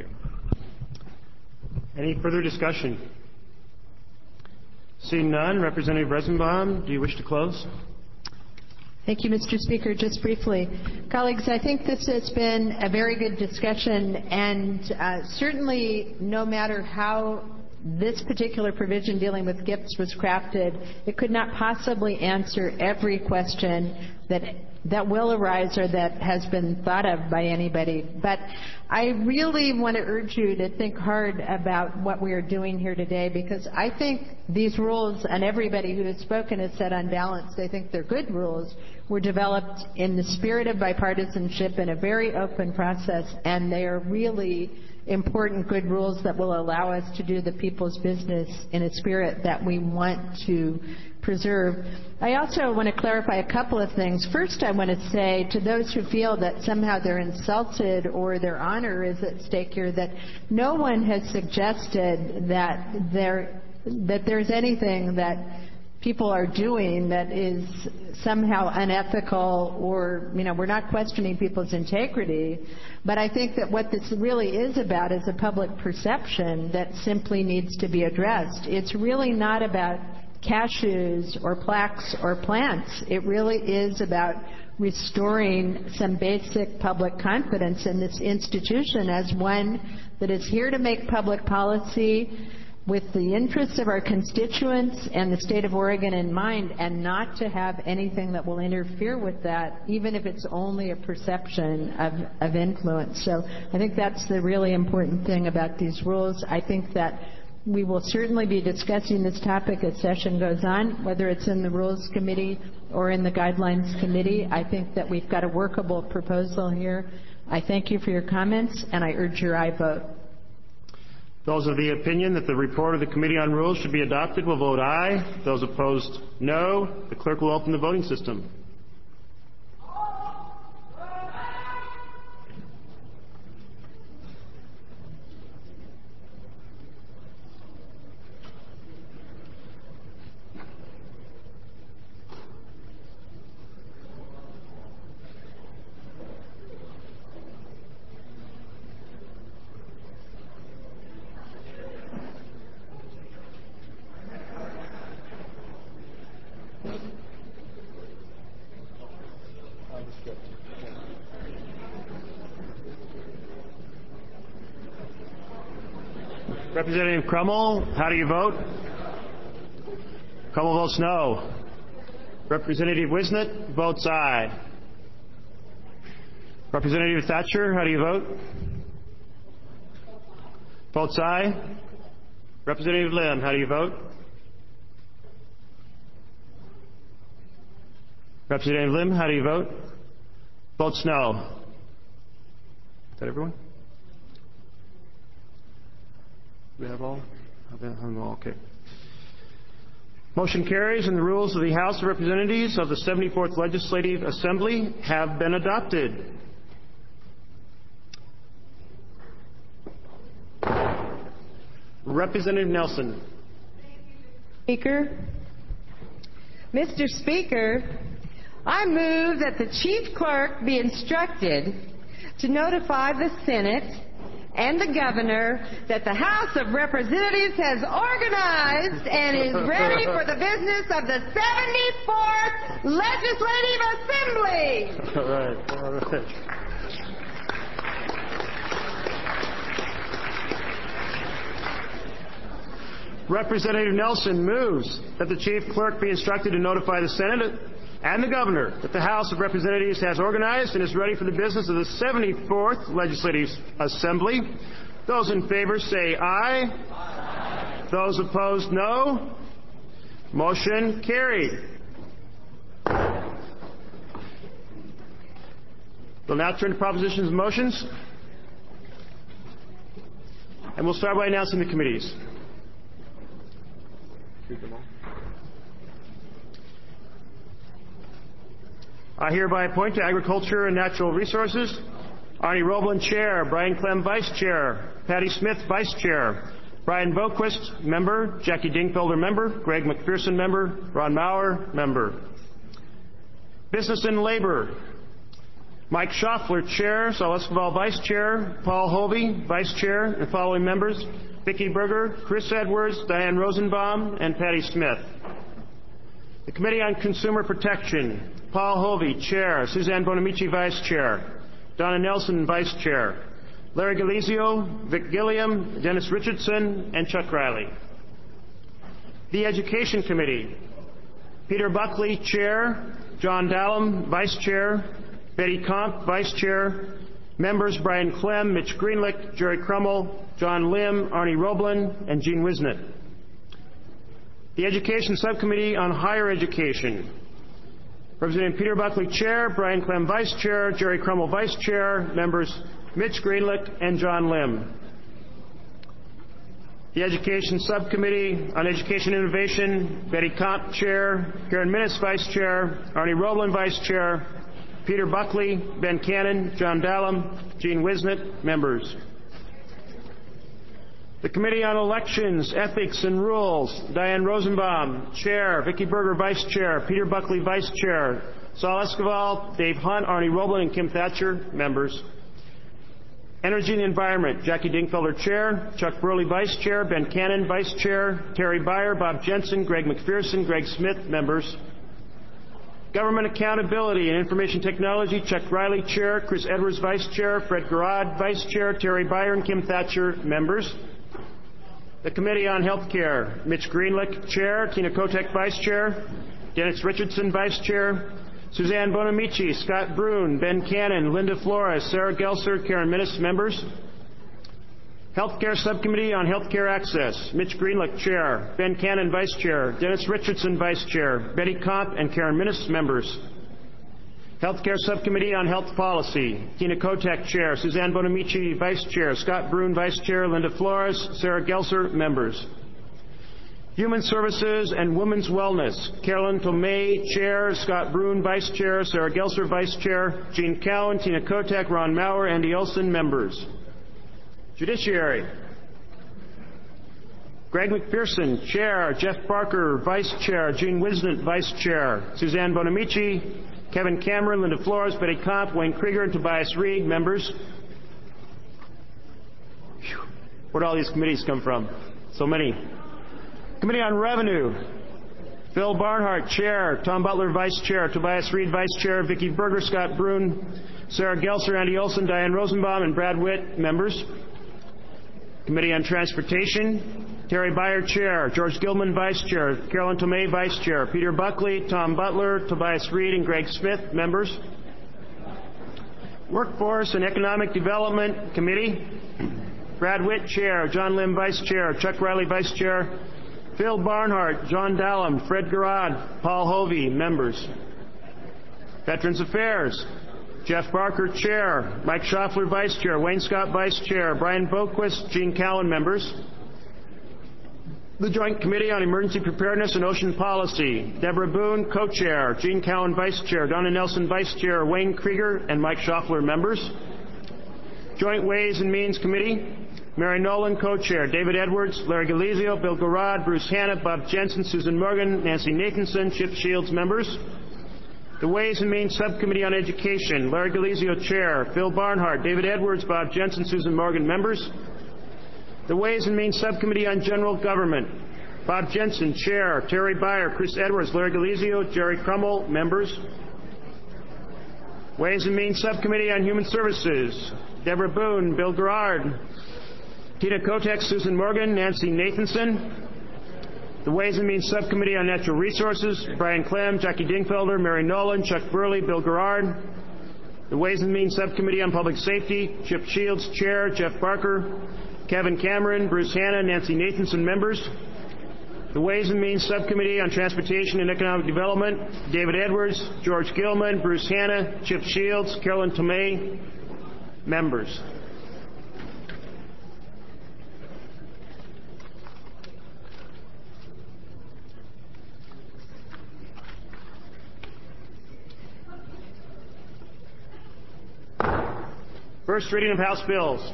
Any further discussion? Seeing none, Representative Rosenbaum, do you wish to close? Thank you, Mister Speaker. Just briefly, colleagues, I think this has been a very good discussion, and uh, certainly no matter how this particular provision dealing with gifts was crafted, it could not possibly answer every question that that will arise or that has been thought of by anybody. But I really want to urge you to think hard about what we are doing here today, because I think these rules, and everybody who has spoken has said on balance they think they're good rules, were developed in the spirit of bipartisanship in a very open process, and they are really important, good rules that will allow us to do the people's business in a spirit that we want to preserve. I also want to clarify a couple of things. First, I want to say to those who feel that somehow they're insulted or their honor is at stake here, that no one has suggested that there that there's anything that people are doing that is somehow unethical, or, you know, we're not questioning people's integrity. But I think that what this really is about is a public perception that simply needs to be addressed. It's really not about cashews or plaques or plants. It really is about restoring some basic public confidence in this institution as one that is here to make public policy with the interests of our constituents and the state of Oregon in mind, and not to have anything that will interfere with that, even if it's only a perception of, of influence. So I think that's the really important thing about these rules. I think that we will certainly be discussing this topic as session goes on, whether it's in the Rules Committee or in the Guidelines Committee. I think that we've got a workable proposal here. I thank you for your comments, and I urge your aye vote. Those of the opinion that the report of the Committee on Rules should be adopted will vote aye. Those opposed, no. The clerk will open the voting system. Representative Crummell, how do you vote? Crummell votes no. Representative Wisnett votes aye. Representative Thatcher, how do you vote? Votes aye. Representative Lim, how do you vote? Representative Lim, how do you vote? Votes no. Is that everyone? Do we have all? Okay. Motion carries, and the rules of the House of Representatives of the seventy-fourth Legislative Assembly have been adopted. Representative Nelson. Speaker. Mister Speaker, I move that the Chief Clerk be instructed to notify the Senate and the Governor that the House of Representatives has organized and is ready for the business of the seventy-fourth Legislative Assembly. All right. All right. Representative Nelson moves that the Chief Clerk be instructed to notify the Senate and the Governor that the House of Representatives has organized and is ready for the business of the seventy-fourth Legislative Assembly. Those in favor say aye. Aye. Those opposed, no. Motion carried. We'll now turn to propositions and motions. And we'll start by announcing the committees. I hereby appoint to Agriculture and Natural Resources Arnie Roblin, Chair; Brian Clem, Vice Chair; Patty Smith, Vice Chair; Brian Boquist, Member; Jackie Dingfelder, Member; Greg McPherson, Member; Ron Maurer, Member. Business and Labor, Mike Schaffler, Chair; Saul Escobar, Vice Chair; Paul Hovey, Vice Chair, and following members: Vicki Berger, Chris Edwards, Diane Rosenbaum, and Patty Smith. The Committee on Consumer Protection, Paul Hovey, Chair; Suzanne Bonamici, Vice Chair; Donna Nelson, Vice Chair; Larry Galizio, Vic Gilliam, Dennis Richardson, and Chuck Riley. The Education Committee, Peter Buckley, Chair; John Dallum, Vice Chair; Betty Comp, Vice Chair; members Brian Clem, Mitch Greenlick, Jerry Crummell, John Lim, Arnie Roblin, and Gene Wisnett. The Education Subcommittee on Higher Education, Representative Peter Buckley, Chair; Brian Clem, Vice Chair; Jerry Crummell, Vice Chair; members Mitch Greenlick and John Lim. The Education Subcommittee on Education Innovation, Betty Comp, Chair; Karen Minnis, Vice Chair; Arnie Roblin, Vice Chair; Peter Buckley, Ben Cannon, John Dallum, Gene Wisnett, members. The Committee on Elections, Ethics and Rules, Diane Rosenbaum, Chair; Vicki Berger, Vice Chair; Peter Buckley, Vice Chair; Saul Escobar, Dave Hunt, Arnie Roblin, and Kim Thatcher, members. Energy and Environment, Jackie Dingfelder, Chair; Chuck Burley, Vice Chair; Ben Cannon, Vice Chair; Terry Byer, Bob Jensen, Greg McPherson, Greg Smith, members. Government Accountability and Information Technology, Chuck Riley, Chair; Chris Edwards, Vice Chair; Fred Garrod, Vice Chair; Terry Byer and Kim Thatcher, members. The Committee on Health Care, Mitch Greenlick, Chair, Tina Kotek, Vice Chair, Dennis Richardson, Vice Chair, Suzanne Bonamici, Scott Brune, Ben Cannon, Linda Flores, Sarah Gelser, Karen Minnis, members. Healthcare Subcommittee on Healthcare Access, Mitch Greenlick, Chair, Ben Cannon, Vice Chair, Dennis Richardson, Vice Chair, Betty Comp and Karen Minnis, members. Healthcare Subcommittee on Health Policy, Tina Kotek, Chair, Suzanne Bonamici, Vice Chair, Scott Brune, Vice Chair, Linda Flores, Sarah Gelser, members. Human Services and Women's Wellness, Carolyn Tomei, Chair, Scott Brune, Vice Chair, Sarah Gelser, Vice Chair, Jean Cowan, Tina Kotek, Ron Maurer, Andy Olson, members. Judiciary, Greg McPherson, Chair, Jeff Barker, Vice Chair, Gene Wisnant, Vice Chair, Suzanne Bonamici, Kevin Cameron, Linda Flores, Betty Comp, Wayne Krieger, and Tobias Reed, members. Whew. Where'd all these committees come from? So many. Committee on Revenue, Phil Barnhart, Chair, Tom Butler, Vice Chair, Tobias Reed, Vice Chair, Vicki Berger, Scott Brune, Sarah Gelser, Andy Olson, Diane Rosenbaum, and Brad Witt, members. Committee on Transportation, Terry Beyer, Chair, George Gilman, Vice Chair, Carolyn Tomei, Vice Chair, Peter Buckley, Tom Butler, Tobias Reed, and Greg Smith, members. Workforce and Economic Development Committee, Brad Witt, Chair, John Lim, Vice Chair, Chuck Riley, Vice Chair, Phil Barnhart, John Dallum, Fred Garrod, Paul Hovey, members. Veterans Affairs, Jeff Barker, Chair, Mike Schaffler, Vice Chair, Wayne Scott, Vice Chair, Brian Boquist, Gene Cowan, members. The Joint Committee on Emergency Preparedness and Ocean Policy, Deborah Boone, Co-Chair, Gene Cowan, Vice Chair, Donna Nelson, Vice Chair, Wayne Krieger, and Mike Schaffler, members. Joint Ways and Means Committee, Mary Nolan, Co-Chair, David Edwards, Larry Galizio, Bill Garrod, Bruce Hanna, Bob Jensen, Susan Morgan, Nancy Nathanson, Chip Shields, members. The Ways and Means Subcommittee on Education, Larry Galizio, Chair, Phil Barnhart, David Edwards, Bob Jensen, Susan Morgan, members. The Ways and Means Subcommittee on General Government, Bob Jensen, Chair, Terry Beyer, Chris Edwards, Larry Galizio, Jerry Crummell, members. Ways and Means Subcommittee on Human Services, Deborah Boone, Bill Garrard, Tina Kotek, Susan Morgan, Nancy Nathanson. The Ways and Means Subcommittee on Natural Resources, Brian Clem, Jackie Dingfelder, Mary Nolan, Chuck Burley, Bill Garrard. The Ways and Means Subcommittee on Public Safety, Chip Shields, Chair, Jeff Barker, Kevin Cameron, Bruce Hanna, Nancy Nathanson, members. The Ways and Means Subcommittee on Transportation and Economic Development, David Edwards, George Gilman, Bruce Hanna, Chip Shields, Carolyn Tomei, members. First reading of House bills.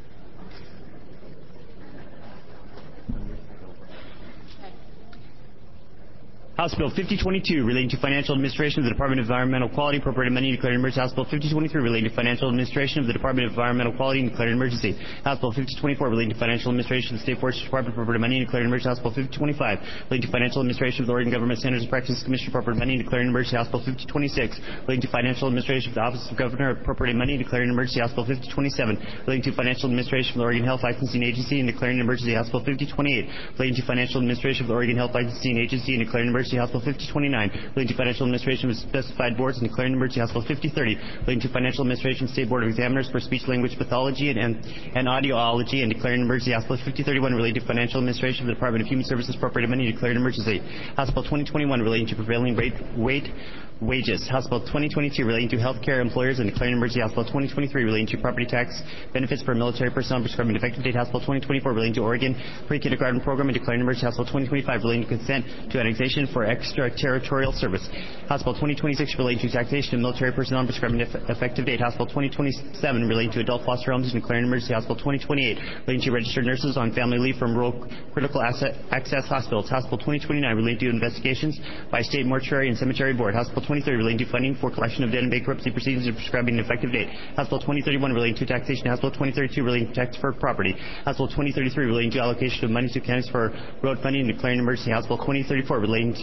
House Bill fifty twenty-two relating to financial administration of the Department of Environmental Quality, appropriating money, declaring an emergency. House Bill fifty twenty-three relating to financial administration of the Department of Environmental Quality and declaring an emergency. House Bill fifty twenty-four relating to financial administration of the State Forestry Department, appropriating money, declaring an emergency. House Bill fifty twenty-five relating to financial administration of the Oregon Government Standards and Practices Commission, appropriating money, declaring an emergency. House Bill fifty twenty-six relating to financial administration of the Office of Governor, appropriating money, declaring an emergency. House Bill fifty twenty-seven relating to financial administration of the Oregon Health Licensing Agency and declaring an emergency. House Bill fifty twenty-eight relating to financial administration of the Oregon Health Licensing Agency and declaring an emergency. House Bill fifty twenty-nine relating to financial administration of specified boards and declaring an emergency. House Bill fifty thirty relating to financial administration of State Board of Examiners for speech language pathology and, and, and audiology and declaring an emergency. House Bill fifty thirty-one relating to financial administration of the Department of Human Services appropriated money declaring an emergency. House Bill twenty twenty-one relating to prevailing rate weight wages. House Bill twenty twenty-two relating to health care employers and declaring an emergency. House Bill twenty twenty-three relating to property tax benefits for military personnel prescribing an effective date. House Bill twenty twenty-four relating to Oregon pre-kindergarten program and declaring an emergency. House Bill twenty twenty-five relating to consent to annexation for extraterritorial service. House Bill twenty twenty-six relating to taxation of military personnel and prescribing an effective date. House Bill twenty twenty-seven relating to adult foster homes and declaring an emergency. House Bill twenty twenty-eight relating to registered nurses on family leave from rural critical asset access hospitals. House Bill twenty twenty-nine relating to investigations by State Mortuary and Cemetery Board. House Bill twenty thirty relating to funding for collection of dead and bankruptcy proceedings and prescribing an effective date. House Bill twenty thirty-one relating to taxation. House Bill twenty thirty-two relating to tax deferred property. House Bill twenty thirty-three relating to allocation of money to counties for road funding and declaring an emergency. House Bill twenty thirty-four relating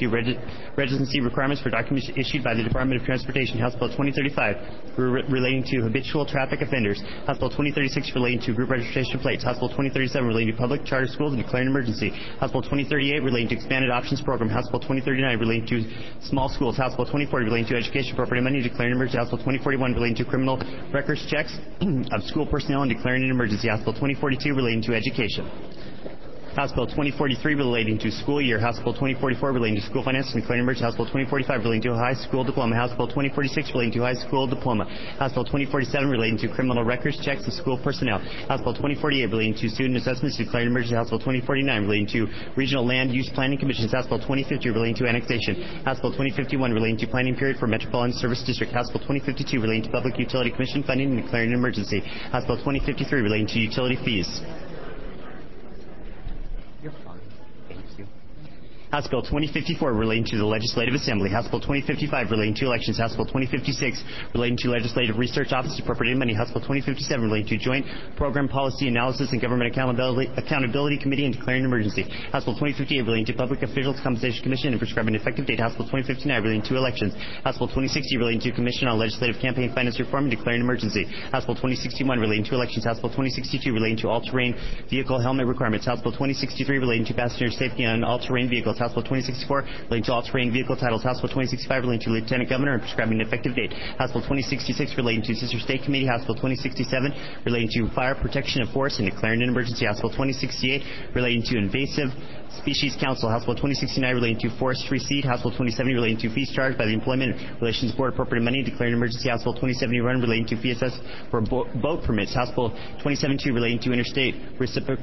to reg- residency requirements for documents issued by the Department of Transportation. House Bill twenty thirty-five re- relating to habitual traffic offenders. House Bill twenty thirty-six relating to group registration plates. House Bill twenty thirty-seven relating to public charter schools and declaring an emergency. House Bill twenty thirty-eight relating to expanded options program. House Bill twenty thirty-nine relating to small schools. House Bill twenty forty relating to education appropriating money and declaring an emergency. House Bill twenty forty-one relating to criminal records checks of school personnel and declaring an emergency. House Bill twenty forty-two relating to education. House Bill twenty forty-three relating to school year. House Bill twenty forty-four relating to school finance and declaring emergency. House Bill twenty forty-five relating to a high school diploma. House Bill twenty forty-six relating to high school diploma. House Bill twenty forty-seven relating to criminal records checks of school personnel. House Bill twenty forty-eight relating to student assessments declaring emergency. House Bill twenty forty-nine relating to regional land use planning commissions. House Bill twenty fifty relating to annexation. House Bill twenty fifty-one relating to planning period for metropolitan service district. House Bill twenty fifty-two relating to public utility commission funding and declaring an emergency. House Bill twenty fifty-three relating to utility fees. House Bill twenty fifty-four relating to the Legislative Assembly. House Bill twenty fifty-five relating to elections. House Bill twenty fifty-six relating to Legislative Research Office appropriating money. House Bill twenty fifty-seven relating to Joint Program Policy Analysis and Government Accountability, Accountability Committee and declaring an emergency. House Bill twenty fifty-eight relating to Public Officials Compensation Commission and prescribing an effective date. House Bill twenty fifty-nine relating to elections. House Bill twenty sixty relating to Commission on Legislative Campaign Finance Reform and declaring an emergency. House Bill twenty sixty-one relating to elections. House Bill twenty sixty-two relating to all-terrain vehicle helmet requirements. House Bill twenty sixty-three relating to passenger safety on all-terrain vehicles. House Bill twenty sixty-four relating to all-terrain vehicle titles. House Bill twenty sixty-five relating to Lieutenant Governor and prescribing an effective date. House Bill twenty sixty-six relating to Sister State Committee. House Bill twenty sixty-seven relating to fire protection of forests and declaring an emergency. House Bill twenty sixty-eight relating to invasive species council. House Bill twenty sixty-nine relating to forestry seed. House Bill twenty seventy relating to fees charged by the Employment Relations Board appropriating money and declaring an emergency. House Bill twenty seventy-one relating to fee assessed for bo- boat permits. House Bill twenty seventy-two relating to interstate reciprocal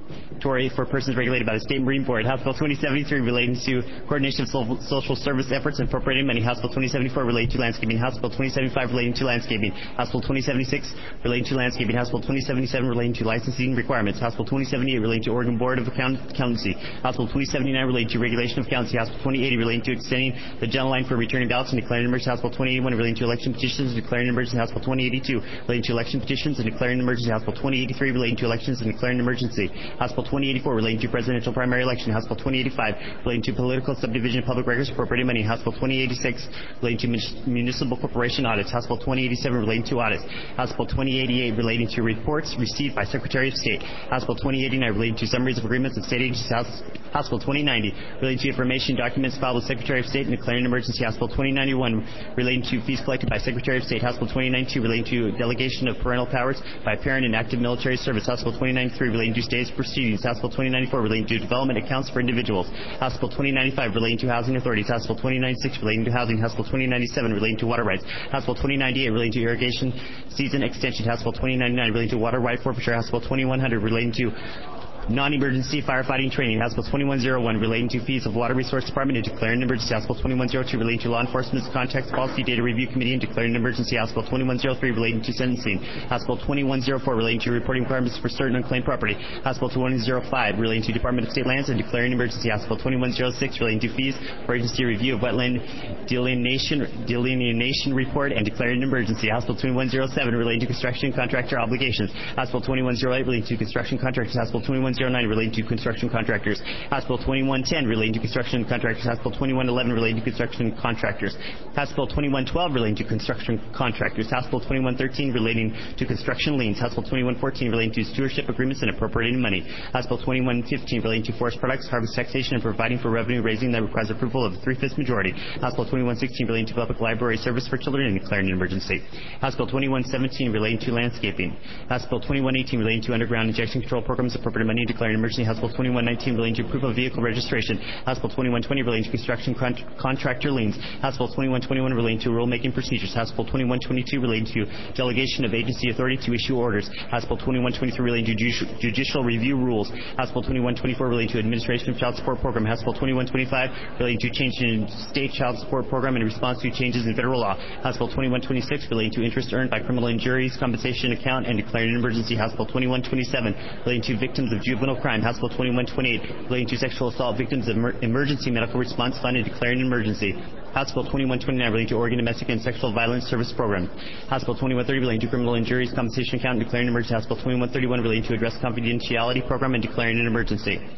for persons regulated by the State Marine Board. House Bill twenty seventy-three relating to coordination of social service efforts and appropriating money. House Bill twenty seventy-four relating to landscaping. House Bill twenty seventy-five relating to landscaping. House Bill twenty seventy-six relating to landscaping. House Bill twenty seventy-seven relating to licensing requirements. House Bill twenty seventy-eight relating to Oregon Board of Account- Accountancy. House Bill twenty seventy-nine relating to regulation of accountancy. House Bill twenty eighty relating to extending the deadline for returning ballots and declaring an emergency. House Bill twenty eighty-one relating to election petitions and declaring an emergency. House Bill twenty eighty-two relating to election petitions and declaring an emergency. House Bill twenty eighty-three relating to elections and declaring an emergency. House Bill twenty eighty-four relating to presidential primary election. House Bill twenty eighty-five relating to political subdivision of public records appropriating money. House Bill twenty eighty-six relating to municipal corporation audits. House Bill twenty eighty-seven relating to audits. House Bill twenty eighty-eight relating to reports received by Secretary of State. House Bill twenty eighty-nine relating to summaries of agreements of state agencies. House, House Bill twenty ninety relating to information documents filed with Secretary of State and declaring an emergency. House Bill twenty ninety-one relating to fees collected by Secretary of State. House Bill twenty ninety-two relating to delegation of parental powers by a parent in active military service. House Bill twenty ninety-three relating to state's proceedings. House Bill twenty ninety-four relating to development accounts for individuals. House Bill twenty ninety-five relating to housing authorities. House Bill twenty ninety-six relating to housing. House Bill twenty ninety-seven relating to water rights. House Bill twenty ninety-eight relating to irrigation season extension. House Bill twenty ninety-nine relating to water right forfeiture. House Bill twenty-one hundred relating to non-emergency firefighting training. House Bill twenty-one oh one relating to fees of Water Resource Department and declaring an emergency. House Bill twenty-one oh two relating to Law Enforcement's Contacts Policy Data Review Committee and declaring an emergency. House Bill twenty-one oh three relating to sentencing. House Bill twenty-one oh four relating to reporting requirements for certain unclaimed property. House Bill twenty-one oh five relating to Department of State Lands and declaring an emergency. House Bill twenty-one oh six relating to fees for agency review of wetland delineation, delineation report and declaring an emergency. House Bill twenty-one oh seven relating to construction contractor obligations. House Bill twenty-one oh eight relating to construction contractors. House Bill twenty-one oh nine relating to construction contractors. House Bill twenty-one ten relating to construction contractors. House Bill twenty-one eleven relating to construction contractors. House Bill twenty-one twelve relating to construction contractors. House Bill twenty-one thirteen relating to construction liens. House Bill twenty-one fourteen relating to stewardship agreements and appropriating money. House Bill twenty-one fifteen relating to forest products, harvest taxation, and providing for revenue raising that requires approval of a three-fifths majority. House Bill twenty-one sixteen relating to public library service for children and declaring an emergency. House Bill twenty-one seventeen relating to landscaping. House Bill twenty-one eighteen relating to underground injection control programs, appropriating money and declaring an emergency. House Bill twenty-one nineteen relating to proof of vehicle registration. House Bill twenty-one twenty relating to construction con- contractor liens. House Bill twenty-one twenty-one relating to rulemaking procedures. House Bill twenty-one twenty-two relating to delegation of agency authority to issue orders. House Bill twenty-one twenty-three relating to judicial, judicial review rules. House Bill twenty-one twenty-four relating to administration of child support program. House Bill twenty-one twenty-five relating to change in state child support program in response to changes in federal law. House Bill twenty-one twenty-six relating to interest earned by criminal injuries compensation account and declaring an emergency. House Bill twenty-one twenty-seven relating to victims of juvenile crime. House Bill twenty-one twenty-eight relating to sexual assault victims of emer- emergency medical response fund and declaring an emergency. House Bill twenty-one twenty-nine relating to Oregon Domestic and Sexual Violence Service Program. House Bill twenty-one thirty relating to criminal injuries compensation account and declaring an emergency. House Bill twenty-one thirty-one relating to address confidentiality program and declaring an emergency.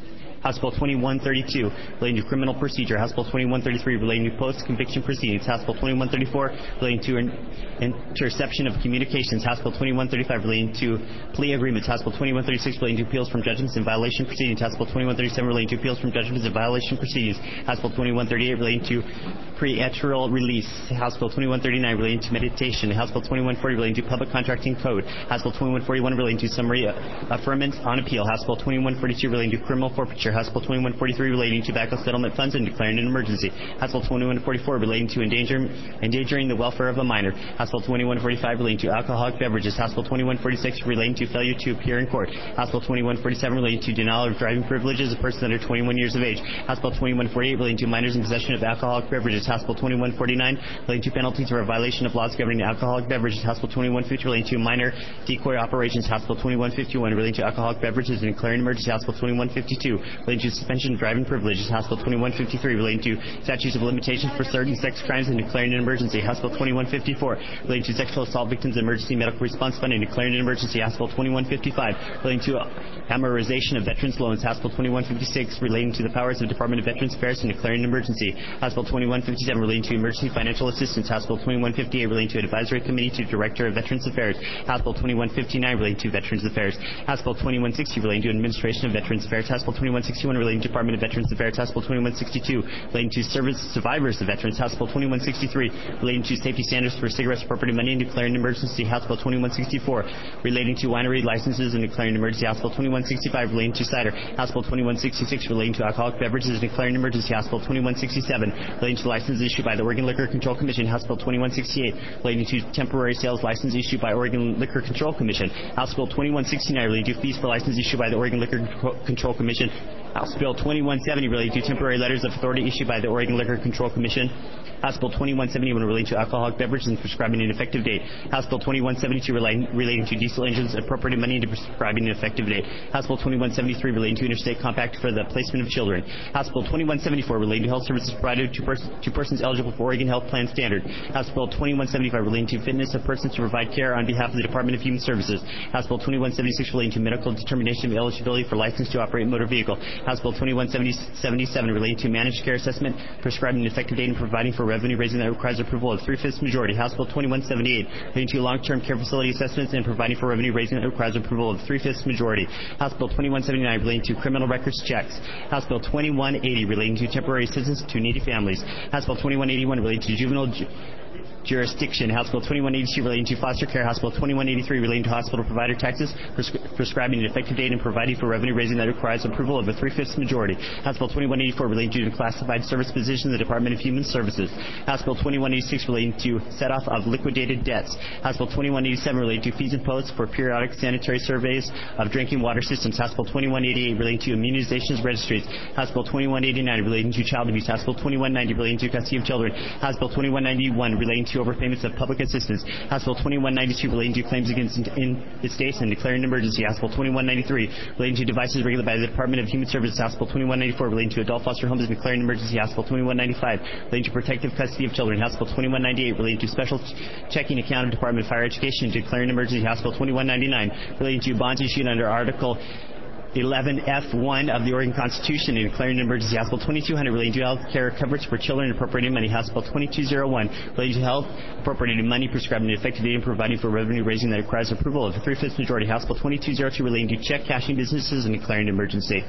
House Bill twenty-one thirty-two, relating to criminal procedure. House Bill twenty-one thirty-three, relating to post-conviction proceedings. House Bill twenty-one thirty-four, relating to interception of communications. House Bill twenty-one thirty-five, relating to plea agreements. House Bill twenty-one thirty-six, relating to appeals from judgments and violation proceedings. House Bill twenty-one thirty-seven, relating to appeals from judgments and violation proceedings. House Bill twenty-one thirty-eight, relating to pre-etrial release. House Bill twenty-one thirty-nine, relating to meditation. House Bill twenty-one forty, relating to public contracting code. House Bill twenty-one forty-one, relating to summary affirmance on appeal. House Bill twenty-one forty-two, relating to criminal forfeiture. House Bill twenty-one forty-three, relating to tobacco settlement funds and declaring an emergency. House Bill twenty-one forty-four, relating to endanger, endangering the welfare of a minor. House Bill twenty-one forty-five, relating to alcoholic beverages. House Bill twenty-one forty-six, relating to failure to appear in court. House Bill twenty-one forty-seven, relating to denial of driving privileges of persons under twenty-one years of age. House Bill twenty-one forty-eight, relating to minors in possession of alcoholic beverages. House Bill twenty-one forty-nine, relating to penalties for a violation of laws governing alcoholic beverages. House Bill twenty-one fifty, relating to minor decoy operations. House Bill twenty-one fifty-one, relating to alcoholic beverages and declaring emergency. House Bill twenty-one fifty-two, relating to suspension of driving privileges. House Bill twenty-one fifty-three, relating to statutes of limitations for certain sex crimes and declaring an emergency. House Bill twenty-one fifty-four, relating to sexual assault victims emergency medical response fund and declaring an emergency. House Bill twenty-one fifty-five, relating to amortization of veterans loans. House Bill twenty-one fifty-six, relating to the powers of the Department of Veterans Affairs and declaring an emergency. House Bill twenty-one fifty-seven, relating to emergency financial assistance. House Bill twenty-one fifty-eight, relating to advisory committee to Director of Veterans Affairs. House Bill twenty-one fifty-nine, relating to Veterans Affairs. House Bill twenty-one sixty, relating to administration of Veterans Affairs. House Bill twenty-one sixty-one, relating to Department of Veterans Affairs. House Bill twenty-one sixty-two, relating to service survivors of veterans. House Bill twenty-one sixty-three, relating to safety standards for cigarettes, appropriating money and declaring an emergency. House Bill twenty-one sixty-four, relating to winery licenses and declaring an emergency. House Bill twenty-one sixty-five, relating to cider. House Bill twenty-one sixty-six, relating to alcoholic beverages and declaring an emergency. House Bill twenty-one sixty-seven, relating to licenses issued by the Oregon Liquor Control Commission. House Bill twenty-one sixty-eight, relating to temporary sales license issued by Oregon Liquor Control Commission. House Bill twenty-one sixty-nine, relating to fees for license issued by the Oregon Liquor Control Commission. House Bill twenty-one seventy, relating to temporary letters of authority issued by the Oregon Liquor Control Commission. House Bill twenty-one seventy-one, relating to alcoholic beverages and prescribing an effective date. House Bill twenty-one seventy-two, relating, relating to diesel engines, appropriating money and prescribing an effective date. House Bill twenty-one seventy-three, relating to interstate compact for the placement of children. House Bill twenty-one seventy-four, relating to health services provided to, pers- to persons eligible for Oregon Health Plan Standard. House Bill twenty-one seventy-five, relating to fitness of persons to provide care on behalf of the Department of Human Services. House Bill twenty-one seventy-six, relating to medical determination of eligibility for license to operate motor vehicle. House Bill twenty-one seventy-seven, relating to managed care assessment, prescribing an effective date and providing for revenue raising that requires approval of three-fifths majority. House Bill twenty-one seventy-eight, relating to long-term care facility assessments and providing for revenue raising that requires approval of three-fifths majority. House Bill twenty-one seventy-nine, relating to criminal records checks. House Bill twenty-one eighty, relating to temporary assistance to needy families. House Bill twenty-one eighty-one, relating to juvenile ju- jurisdiction. House Bill twenty-one eighty-two, relating to foster care. House Bill twenty-one eighty-three, relating to hospital provider taxes, prescri- prescribing an effective date and providing for revenue raising that requires approval of a three-fifths majority. House Bill twenty-one eighty-four, relating to classified service positions in the Department of Human Services. House Bill twenty-one eighty-six, relating to set-off of liquidated debts. House Bill twenty-one eighty-seven, relating to fees imposed for periodic sanitary surveys of drinking water systems. House Bill twenty-one eighty-eight, relating to immunizations registries. House Bill twenty-one eighty-nine, relating to child abuse. House Bill twenty-one ninety, relating to custody of children. House Bill twenty-one ninety-one, relating to overpayments of public assistance. House Bill twenty-one ninety-two, relating to claims against in, in the states and declaring an emergency. House Bill twenty-one ninety-three, relating to devices regulated by the Department of Human Services. House Bill twenty-one ninety-four, relating to adult foster homes and declaring an emergency. House Bill twenty-one ninety-five, relating to protective custody of children. House Bill twenty-one ninety-eight, relating to special ch- checking account of Department of Higher Education and declaring an emergency. House Bill twenty-one ninety-nine, relating to bonds issued under Article eleven F one of the Oregon Constitution and declaring an emergency. House Bill twenty-two hundred, relating to health care coverage for children and appropriating money. House Bill twenty-two oh one, relating to health appropriating money, prescribing an effective date and providing for revenue raising that requires approval of a three-fifths majority. House Bill twenty-two oh two, relating to check cashing businesses and declaring an emergency.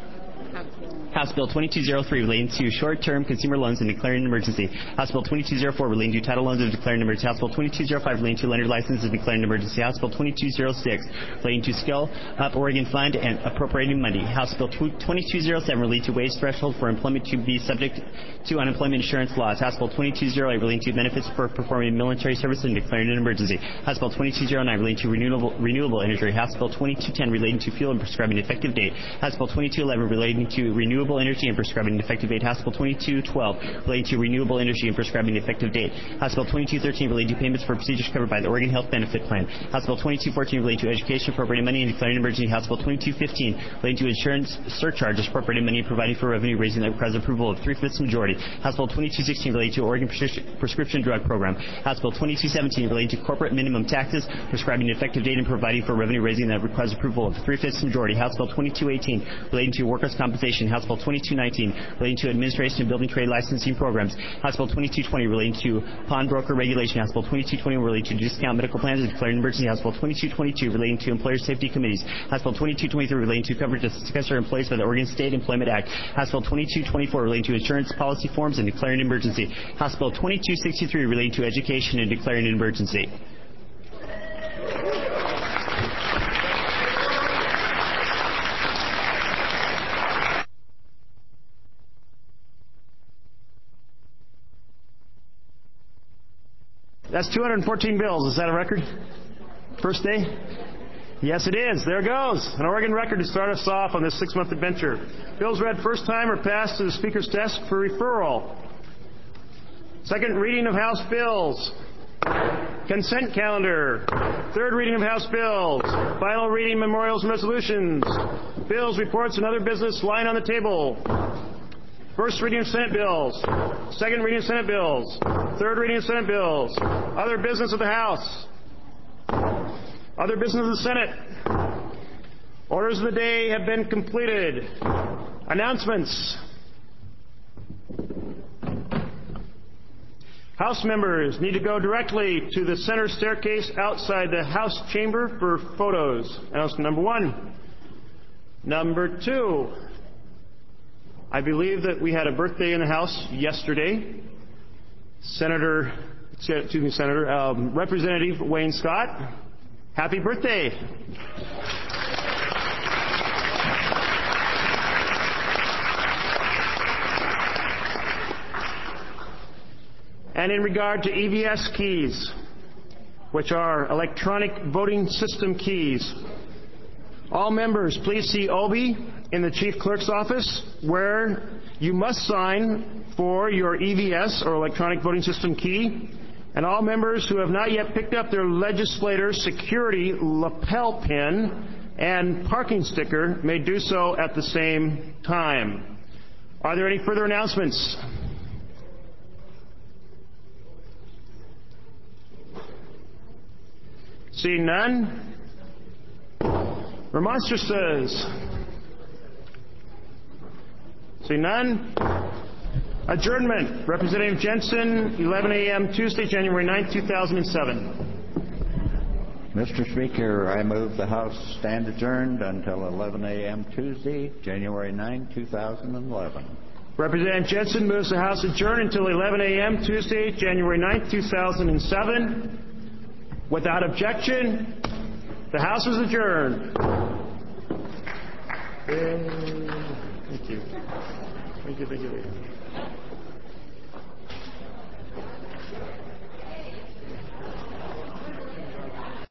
House Bill twenty-two oh three, relating to short-term consumer loans and declaring an emergency. House Bill twenty-two oh four, relating to title loans and declaring an emergency. House Bill twenty-two oh five, relating to lender licenses and declaring an emergency. House Bill twenty-two oh six, relating to Skill Up Oregon Fund and appropriating money. House Bill twenty-two oh seven, relating to wage threshold for employment to be subject to unemployment insurance laws. House Bill twenty-two oh eight, relating to benefits for performing military service and declaring an emergency. House Bill twenty-two oh nine, relating to renewable, renewable energy. House Bill twenty-two ten, relating to fuel and prescribing an effective date. House Bill twenty-two eleven, relating to renewable renewable energy and prescribing an effective date. House Bill twenty-two twelve relating to renewable energy and prescribing an effective date. House Bill twenty-two thirteen relating to payments for procedures covered by the Oregon Health Benefit Plan. House Bill twenty-two fourteen relating to education, appropriating money and declaring an emergency. House Bill twenty-two fifteen relating to insurance surcharges, appropriating money and providing for revenue raising that requires approval of three-fifths majority. House Bill twenty-two sixteen relating to Oregon Prescription Drug Program. House Bill twenty-two seventeen relating to corporate minimum taxes, prescribing an effective date and providing for revenue raising that requires approval of three-fifths majority. House Bill twenty-two eighteen relating to workers' compensation. House Bill twenty-two nineteen relating to administration and building trade licensing programs. House Bill twenty-two twenty relating to pawnbroker regulation. House Bill twenty-two twenty relating to discount medical plans and declaring an emergency. House Bill twenty-two twenty-two relating to employer safety committees. House Bill twenty-two twenty-three relating to coverage of successor employees by the Oregon State Employment Act. House Bill twenty-two twenty-four relating to insurance policy forms and declaring an emergency. House Bill twenty-two sixty-three relating to education and declaring an emergency. That's two hundred fourteen bills. Is that a record? First day? Yes, it is. There goes. An Oregon record to start us off on this six-month adventure. Bills read first time are passed to the Speaker's desk for referral. Second reading of House bills. Consent calendar. Third reading of House bills. Final reading memorials and resolutions. Bills, reports, and other business lying on the table. First reading of Senate bills. Second reading of Senate bills. Third reading of Senate bills. Other business of the House. Other business of the Senate. Orders of the day have been completed. Announcements. House members need to go directly to the center staircase outside the House chamber for photos. Announcement number one. Number two. I believe that we had a birthday in the House yesterday. Senator, excuse me, Senator, um, Representative Wayne Scott. Happy birthday. And in regard to E V S keys, which are electronic voting system keys, all members please see Obi in the Chief Clerk's office, where you must sign for your E V S or electronic voting system key. And all members who have not yet picked up their legislator security lapel pin and parking sticker may do so at the same time. Are there any further announcements? Seeing none. Remonstrances. Seeing none. Adjournment. Representative Jensen, eleven a.m. Tuesday, January ninth, two thousand seven. Mister Speaker, I move the House stand adjourned until eleven a.m. Tuesday, January ninth, two thousand eleven. Representative Jensen moves the House adjourn until eleven a.m. Tuesday, January ninth, two thousand seven. Without objection, the House is adjourned. Thank you. Thank you, thank you.